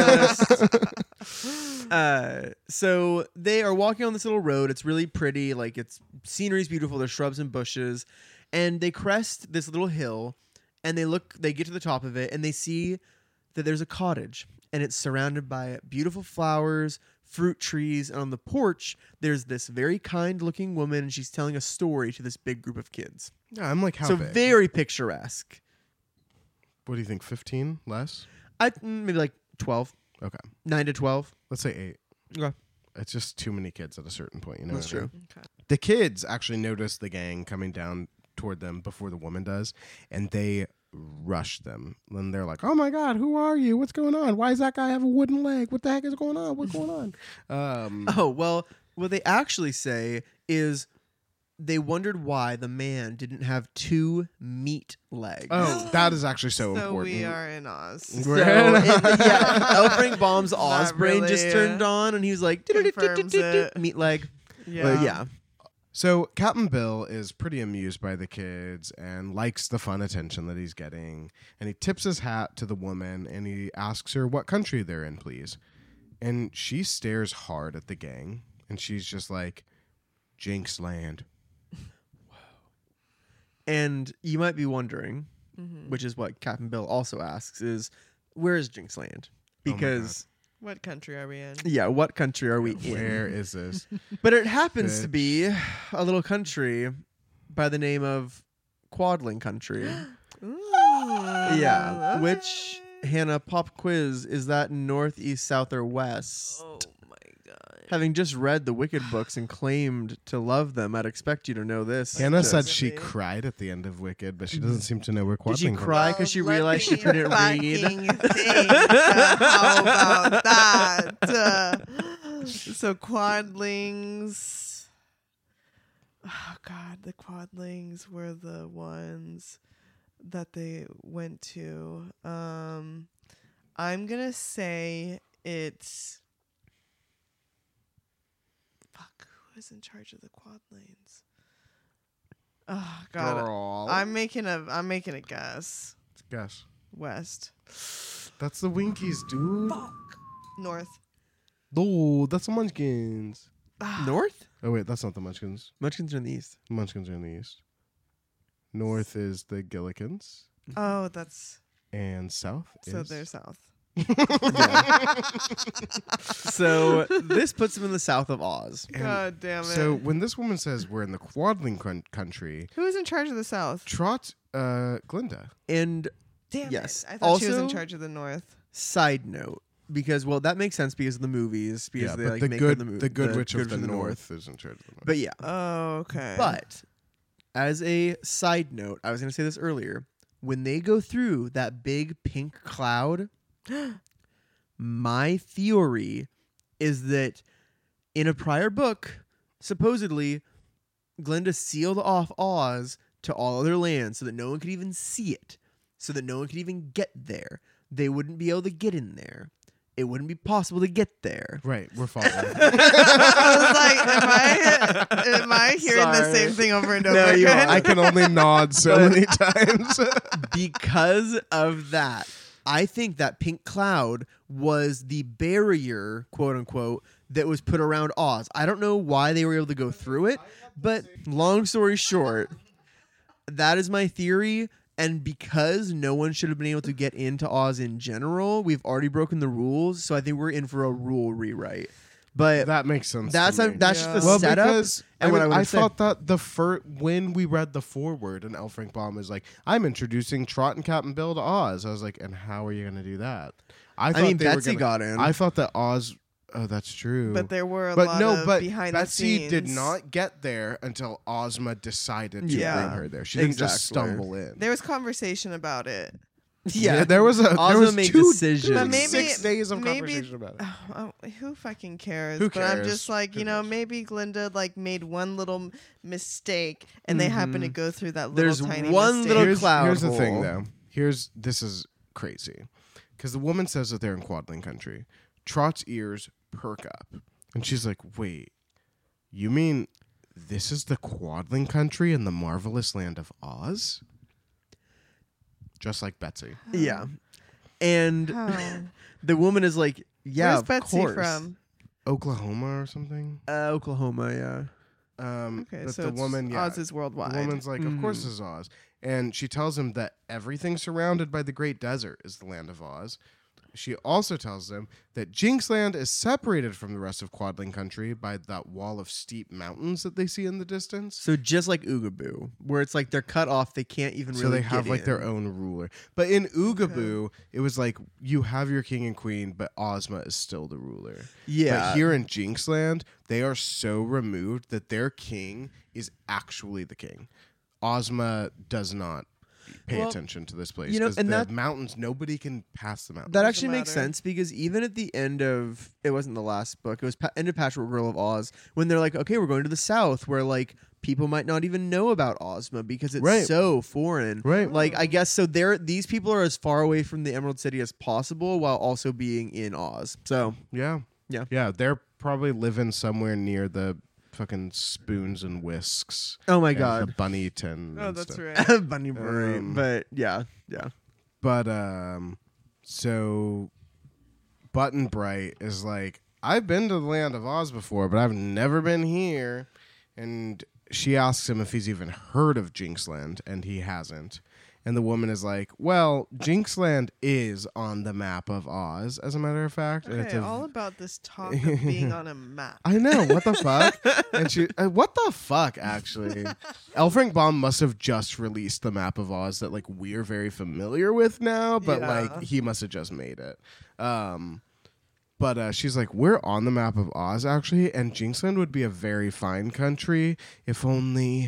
Ah. uh, so they are walking on this little road. It's really pretty. Like it's scenery's beautiful. There's shrubs and bushes, and they crest this little hill, and they look. They get to the top of it, and they see that there's a cottage, and it's surrounded by beautiful flowers, fruit trees, and on the porch there's this very kind-looking woman, and she's telling a story to this big group of kids. Yeah, I'm like, how so big? very picturesque. What do you think? Fifteen less? I mm, maybe like twelve, Okay, nine to twelve. let's say eight. Okay. It's just too many kids at a certain point. You know, That's what I mean? true. Okay. The kids actually notice the gang coming down toward them before the woman does, and they rush them. And they're like, "Oh my God, who are you? What's going on? Why does that guy have a wooden leg? What the heck is going on? What's going on?" Um, Oh, well, what they actually say is they wondered why the man didn't have two meat legs. oh, that is actually so, So important. we are in Oz. So, We're- it- yeah, L. Frank Baum's Oz Not brain just really, turned uh, on, and he was like, confirms it. meat leg. Yeah. But yeah. So Captain Bill is pretty amused by the kids and likes the fun attention that he's getting. And he tips his hat to the woman and he asks her what country they're in, please. And she stares hard at the gang and she's just like, Jinx Land. And you might be wondering, Mhm. which is what Captain Bill also asks, is where is Jinx Land? Oh my Because, What country are we in? yeah, what country are we in? Where is this? But it happens to Bitch. be a little country by the name of Quadling Country. Ooh, Yeah, okay. which Hannah, pop quiz. Is that north, east, south, or west? Oh my god. Having just read the Wicked books and claimed to love them, I'd expect you to know this. Hannah Just- said she Really? cried at the end of Wicked, but she doesn't seem to know where Did she Quadling comes cry because she Well, let realized she me couldn't read? fucking think. Uh, How about that? Uh, so quadlings. Oh god, the quadlings were the ones that they went to. Um, I'm gonna say it's. Fuck, who is in charge of the quadlings? Oh god, Girl. I'm making a I'm making a guess. Guess. West. That's the Winkies, dude. Fuck. North. No, that's the Munchkins. Ah, North? Oh wait, that's not the Munchkins. Munchkins are in the east. The Munchkins are in the east. North is the Gillikins, Oh, that's and south so is they're south. So this puts them in the south of Oz. And God damn it. So when this woman says we're in the Quadling crun- country, who's in charge of the south? Trot uh, Glinda. And Damn Yes. it. I thought she was in Also- charge of the north. side note, because well, that makes sense because of the movies. Because Yeah, they but like the make good, the, mo- the good the witch of the, from north, is in charge of the north. But yeah, Oh, okay. but as a side note, I was going to say this earlier. When they go through that big pink cloud, my theory is that in a prior book, supposedly, Glinda sealed off Oz to all other lands so that no one could even see it, so that no one could even get there. They wouldn't be able to get in there. It wouldn't be possible to get there. Right, we're following. I was like, am I am I hearing the Sorry. same thing over and over No, you again? are. I can only nod so But- many times. Because of that, I think that pink cloud was the barrier, quote unquote, that was put around Oz. I don't know why they were able to go through it, but long story short, that is my theory. And because no one should have been able to get into Oz in general, we've already broken the rules. So I think we're in for a rule rewrite. But That makes sense. that's to a, me. that's Yeah. just the well, setup. because and I, what mean, I would I have said. thought that the fir- when we read the foreword and L. Frank Baum is like, I'm introducing Trot and Captain Bill to Oz. I was like, and how are you going to do that? I, I thought mean, they were Betsy gonna- got in. I thought that Oz. Oh, that's true. But there were a but lot no, of but behind Betsy the scenes. did not get there until Ozma decided to Yeah. bring her there. She didn't just Exactly. stumble in. There was conversation about it. yeah, there was a there Ozma was made two decisions. But maybe- six days of maybe- conversation about it. Oh, oh, who fucking cares? Who But I'm cares? just like, Who you know, cares? maybe Glinda like made one little m- mistake, and they happen to Mhm. go through that little There's tiny one mistake. little here's, cloud here's the thing, hole. though. Here's this is crazy, because the woman says that they're in Quadling country. Trot's ears perk up, and she's like, "Wait, you mean this is the Quadling country in the marvelous land of Oz?" Just like Betsy. Yeah. And How? the woman is like, yeah, Where's of Betsy course. from? Oklahoma or something. Uh, Oklahoma, yeah. Um, Okay, but so the it's woman, yeah, Oz is worldwide. the woman's like, of course Mhm. this is Oz. And she tells him that everything surrounded by the Great Desert is the land of Oz. She also tells them that Jinxland is separated from the rest of Quadling country by that wall of steep mountains that they see in the distance. So just like Oogaboo, where it's like they're cut off, they can't even So really they have get like in. their own ruler. But in Oogaboo, it was like you have your king and queen, but Ozma is still the ruler. Yeah. But here in Jinxland, they are so removed that their king is actually the king. Ozma does not pay Well, attention to this place. you know, 'cause and the that- mountains, nobody can pass the mountains. That Doesn't actually makes matter. sense because even at the end of it wasn't the last book, it was pa- end of Patchwork Girl of Oz when they're like, okay, we're going to the South where like people might not even know about Ozma because it's Right. so foreign. Right. Like I guess so. They're these people are as far away from the Emerald City as possible while also being in Oz. So Yeah. Yeah. Yeah. They're probably living somewhere near the fucking spoons and whisks. oh my and god, The bunny tin. Oh, and that's stuff. right. Bunny Beret. Um, But yeah, yeah. But um, so Button Bright is like, I've been to the land of Oz before, but I've never been here. And she asks him if he's even heard of Jinxland, and he hasn't. And the woman is like, well, Jinxland is on the map of Oz, as a matter of fact. and it's Okay, a all about this talk of being on a map. I know, what the fuck? And she, uh, what the fuck, actually? L. Frank Baum must have just released the map of Oz that, like, we're very familiar with now, but, Yeah. like, he must have just made it. Um, but uh, she's like, we're on the map of Oz, actually, and Jinxland would be a very fine country if only...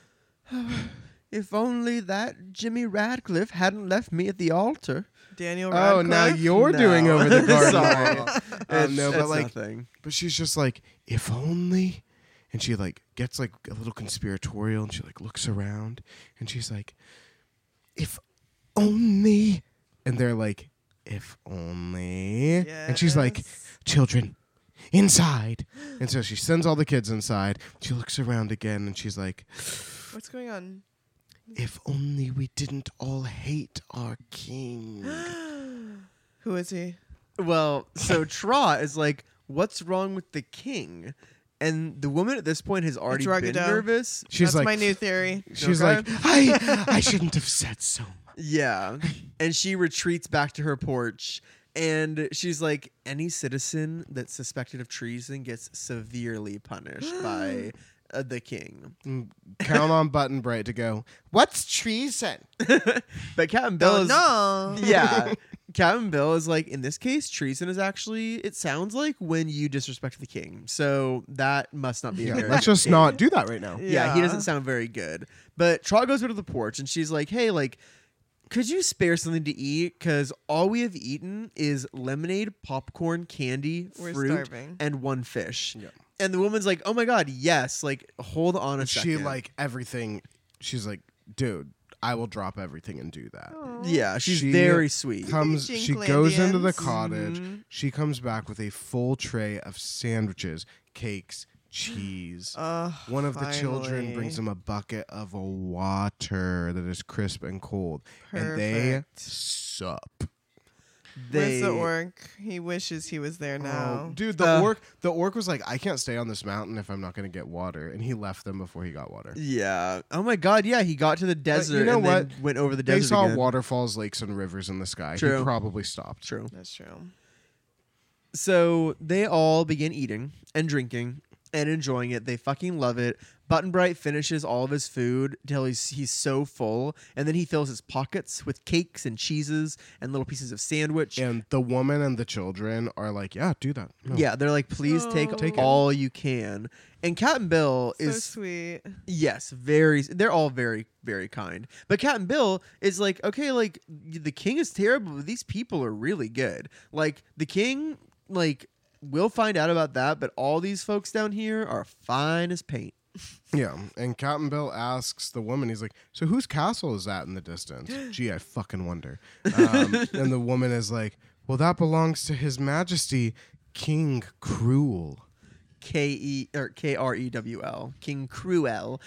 If only that Jimmy Radcliffe hadn't left me at the altar. Daniel Oh, Radcliffe. now you're No. doing over the garden Sorry. wall. It's- Um, no, but it's like, nothing. but she's just like, if only, and she like gets like a little conspiratorial, and she like looks around, and she's like, if only, and they're like, if only, and she's like, Yes. children, inside, and so she sends all the kids inside. She looks around again, and she's like, What's going on? if only we didn't all hate our king. Who is he? Well, so Trot is like, what's wrong with the king? And the woman at this point has already been Ruggido. nervous. She's That's like, my new theory. she's Okay. like, I, I shouldn't have said so much. Yeah. And she retreats back to her porch. And she's like, any citizen that's suspected of treason gets severely punished by uh, the king. Mm, Count on Button Bright to go, what's treason? But Captain Bill Oh is... no. Yeah. Captain Bill is like, in this case, treason is actually, it sounds like when you disrespect the king. So that must not be a Yeah, very let's good just thing. not do that right now. Yeah, he Yeah. doesn't sound very good. But Trot goes over to the porch and she's like, hey, like, could you spare something to eat? Because all we have eaten is lemonade, popcorn, candy, We're fruit, starving. and one fish. Yeah. And the woman's like, oh my God, yes. Like, hold on a And second. she like everything. She's like, dude, I will drop everything and do that. Aw. Yeah, she's She very sweet. Comes, she goes into the Jinklandians. cottage. Mhm. She comes back with a full tray of sandwiches, cakes, cheese. Ugh, One of the children finally. brings him a bucket of water that is crisp and cold, and they Perfect. sup. They, Where's the orc? He wishes he was there now. Oh, dude, the Uh, orc, the orc was like, I can't stay on this mountain if I'm not going to get water, and he left them before he got water. Yeah. Oh my God, yeah. He got to the desert know and what? then went over the They desert saw again. waterfalls, lakes, and rivers in the sky. True. He probably stopped. True. That's true. So they all begin eating and drinking and enjoying it. They fucking love it. Button Bright finishes all of his food till he's he's so full, and then he fills his pockets with cakes and cheeses and little pieces of sandwich. And the woman and the children are like, yeah, do that. No. Yeah, they're like, please take, Oh. Take it. all you can. And Captain Bill So is sweet. yes, very. They're all very, very kind. But Captain Bill is like, okay, like the king is terrible, but these people are really good. Like the king, like we'll find out about that, but all these folks down here are fine as paint. Yeah. And Captain Bill asks the woman, he's like, so whose castle is that in the distance? Gee, I fucking wonder. Um, and the woman is like, well, that belongs to His Majesty, King Cruel. K E or K R E W L, King Cruel.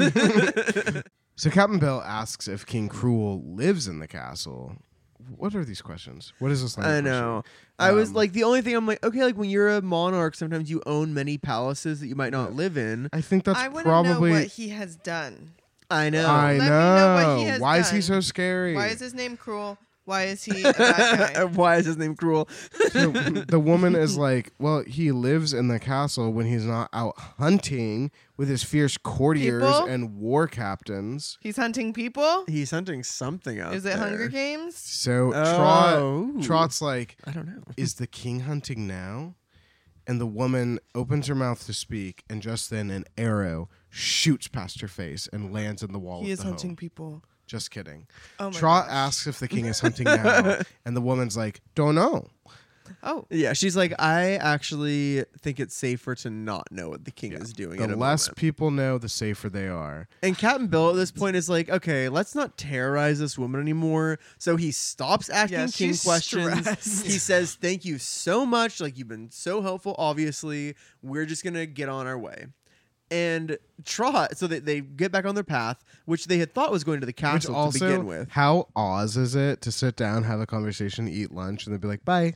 So Captain Bill asks if King Cruel lives in the castle. What are these questions? What is this line of I know. questioning? I was Um, like, the only thing I'm like, okay, like when you're a monarch, sometimes you own many palaces that you might not live in. I think that's I want to probably. know what he has done. I know. I Let me know. know what he has Why is he done. so scary? Why is his name Cruel? Why is he a bad guy? Why is his name Cruel? So the woman is like, well, he lives in the castle when he's not out hunting with his fierce courtiers People? and war captains. He's hunting people? He's hunting something out Is it there. Hunger Games? So Oh. Trot, Trot's like, I don't know. is the king hunting now? And the woman opens her mouth to speak, and just then an arrow shoots past her face and lands in the wall. He of is the hunting home. people. Just kidding. Oh my Trot gosh. asks if the king is hunting now, and the woman's like, don't know. Oh. Yeah, she's like, I actually think it's safer to not know what the king is doing. The at a less moment. people know, the safer they are. And Captain Bill at this point is like, okay, let's not terrorize this woman anymore. So he stops asking Yeah, king she's questions. stressed. He says, thank you so much. Like, you've been so helpful, obviously. We're just going to get on our way. And Trot, so they, they get back on their path, which they had thought was going to the Which castle also, to begin with. how Oz is it to sit down, have a conversation, eat lunch, and then be like, bye?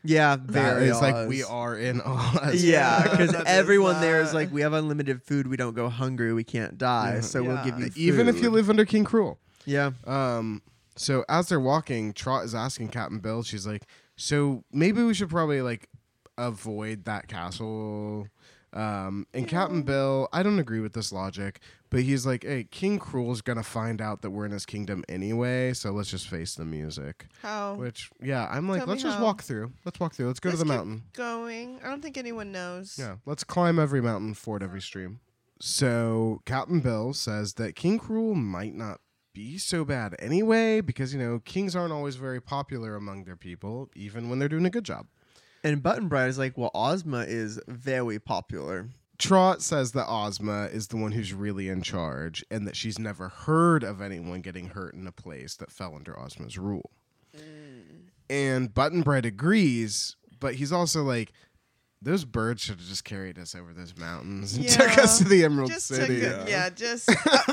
Yeah, That very is like Oz. we are in Oz. Yeah, Yeah, because that is everyone there is that. like, we have unlimited food. We don't go hungry. We can't die. Yeah. So we'll Yeah. give you Even if you food. live under King Cruel. Yeah. Um, so as they're walking, Trot is asking Captain Bill, she's like, so maybe we should probably like avoid that castle. Um, and Captain Bill, I don't agree with this logic, but he's like, hey, King Cruel's gonna find out that we're in his kingdom anyway, so let's just face the music. How? Which, yeah, I'm like, Tell let's me just how. walk through. Let's walk through. Let's go Let's to the keep mountain. Going. I don't think anyone knows. Yeah, let's climb every mountain, ford every stream. So Captain Bill says that King Cruel might not be so bad anyway, because, you know, kings aren't always very popular among their people, even when they're doing a good job. And Button Bright is like, well, Ozma is very popular. Trot says that Ozma is the one who's really in charge and that she's never heard of anyone getting hurt in a place that fell under Ozma's rule. Mm. And Button Bright agrees, but he's also like, those birds should have just carried us over those mountains and Yeah. took us to the Emerald Just took City. it. Yeah, just.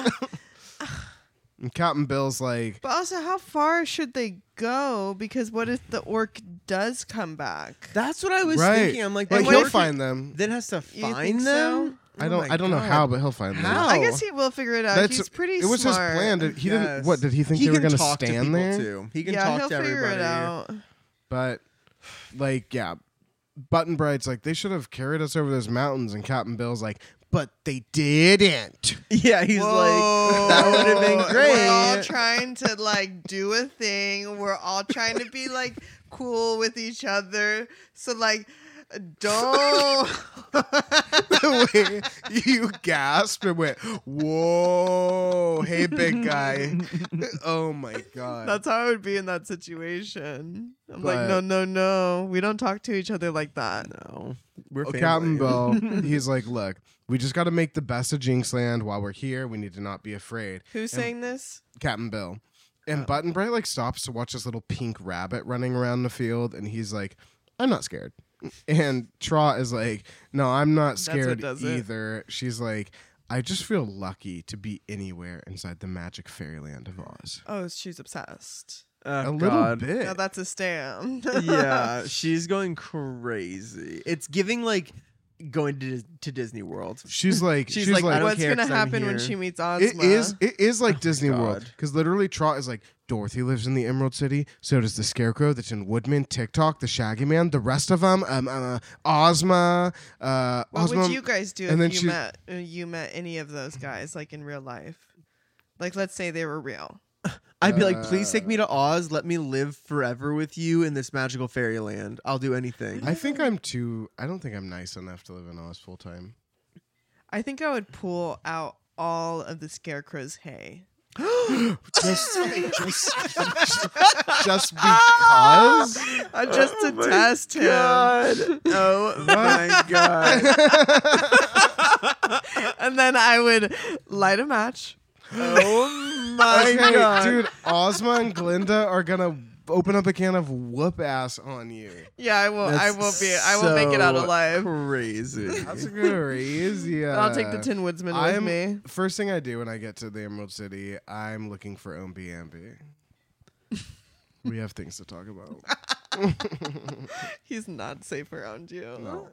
And Captain Bill's like, But also, how far should they go? Because what if the orc does come back? That's what I was right. thinking. I'm like, like And the what he'll if he- orc find them. then has to You think find so? them. I Oh don't my I don't know God. how, but he'll find How? I guess he will figure it out. That's- He's pretty them. It was smart. his plan. Did, he didn't. Yes. What did he think He they were can going to talk to stand people there? too. He can yeah, talk he'll to figure everybody. it out. But like, yeah, Button Bright's like, they should have carried us over those mountains, and Captain Bill's like, but they didn't. Yeah, he's Whoa. like, that would have been great. We're all trying to like do a thing. We're all trying to be like cool with each other. So like, don't. The way you gasped and went, whoa, hey, big guy. Oh my god. That's how I would be in that situation. I'm But- like, no, no, no. We don't talk to each other like that. No, we're Well, family. Captain Bill, he's like, look, we just got to make the best of Jinxland while we're here. We need to not be afraid. Who's And- saying this? Captain Bill. And Oh. Button Bright like stops to watch this little pink rabbit running around the field, and he's like, I'm not scared. And Trot is like, no, I'm not That's what scared does it. either. She's like, I just feel lucky to be anywhere inside the magic fairyland of Oz. Oh, she's obsessed. Oh, a little God. bit. Now that's a stam. Yeah, she's going crazy. It's giving like going to to Disney World. She's like, She's she's, like, like, I don't What's care gonna 'cause I'm happen when here. she meets Ozma? it is it is like Oh, Disney World, God. because literally Trot is like, Dorothy lives in the Emerald City, so does the Scarecrow, the Tin Woodman, TikTok, the Shaggy Man, the rest of them, um, uh, Ozma, uh, What Ozma. would you guys do and then if you she's- met uh, you met any of those guys, like in real life? Like, let's say they were real. I'd be like, please take me Uh, to Oz. Let me live forever with you in this magical fairyland. I'll do anything. I think I'm too. I don't think I'm nice enough to live in Oz full time. I think I would pull out all of the Scarecrow's hay. Just, just, just because. Uh, just to my test him. Oh my god. And then I would light a match. Oh my Okay, god. dude, Ozma and Glinda are gonna open up a can of whoop ass on you. Yeah, I will. I That's will be. I will make it out so alive. Crazy. That's crazy. Uh, I'll take the Tin Woodsman with I'm- me. First thing I do when I get to the Emerald City, I'm looking for O B M B. We have things to talk about. He's not safe around you.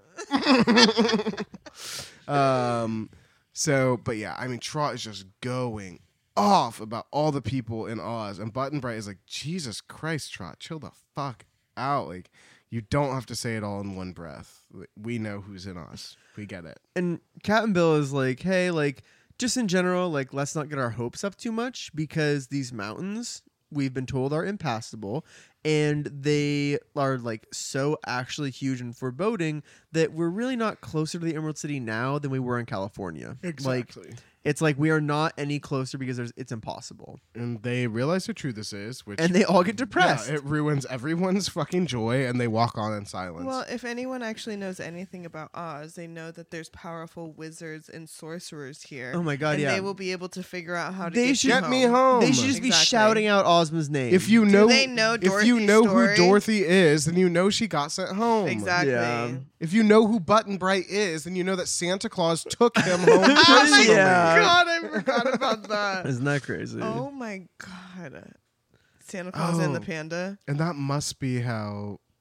No. um. So, but yeah, I mean, Trot is just going off about all the people in Oz, and Button Bright is like, Jesus Christ, Trot, chill the fuck out. Like, you don't have to say it all in one breath. We know who's in Oz. We get it. And Captain Bill is like, hey, like, just in general, like, let's not get our hopes up too much because these mountains, we've been told, are impassable. And they are, like, so actually huge and foreboding that we're really not closer to the Emerald City now than we were in California. Like, it's like we are not any closer because there's it's impossible. And they realize how true this is, which And they all get depressed. yeah, it ruins everyone's fucking joy, and they walk on in silence. Well, if anyone actually knows anything about Oz, they know that there's powerful wizards and sorcerers here. Oh my God, and yeah. they will be able to figure out how to They get, should- you Get me home. They should just be Exactly. shouting out Ozma's name. if you Do know, they know if you Dorothy's know story? who Dorothy is, then you know she got sent home. Exactly. Yeah. If you know who Button Bright is, then you know that Santa Claus took him home personally. Yeah. God, I forgot about that. Isn't that crazy? Oh my God. Santa Claus and the Oh. panda. And that must be how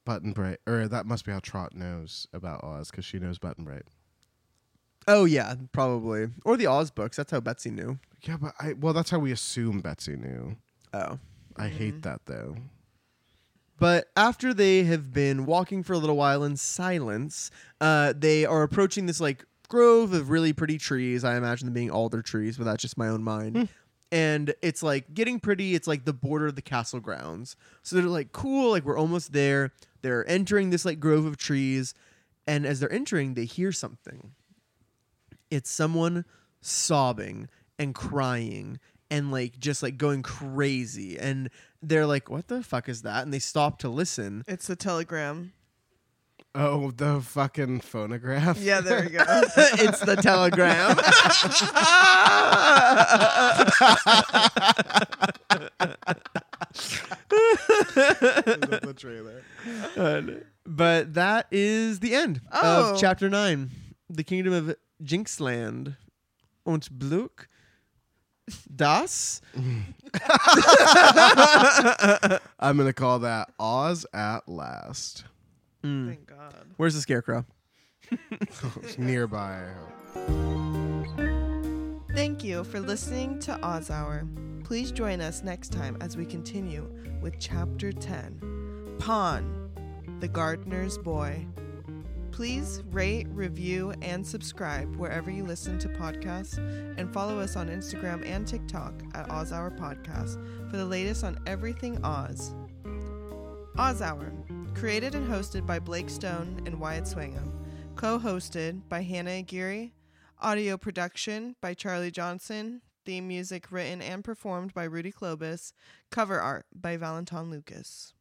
Button Bright, or that must be how Trot knows about Oz because she knows Button Bright. Oh yeah, probably. Or the Oz books. That's how Betsy knew. Yeah, but I well, that's how we assume Betsy knew. Oh. I hate that though. But after they have been walking for a little while in silence, uh, they are approaching this like grove of really pretty trees. I imagine them being alder trees, but that's just my own mind. Mm. And it's like getting pretty. It's like the border of the castle grounds. So they're like, cool, like we're almost there. They're entering this like grove of trees. And as they're entering, they hear something. It's someone sobbing and crying and like just like going crazy. And they're like, what the fuck is that? And they stop to listen. It's the telegram. Oh, the fucking phonograph. Yeah, there we go. It's the telegram. The trailer. Uh, but that is the end Oh. of chapter nine. The Kingdom of Jinxland. Und Bluk. Das. I'm gonna call that Oz at last. Mm. Thank God. Where's the scarecrow? It's nearby. I hope. Thank you for listening to Oz Hour. Please join us next time as we continue with Chapter ten, Pawn, the Gardener's Boy. Please rate, review, and subscribe wherever you listen to podcasts, and follow us on Instagram and TikTok at Oz Hour Podcast for the latest on everything Oz. Oz Hour, created and hosted by Blake Stone and Wyatt Swingham, co-hosted by Hannah Aguirre, audio production by Charlie Johnson, theme music written and performed by Rudy Klobus, cover art by Valentin Lucas.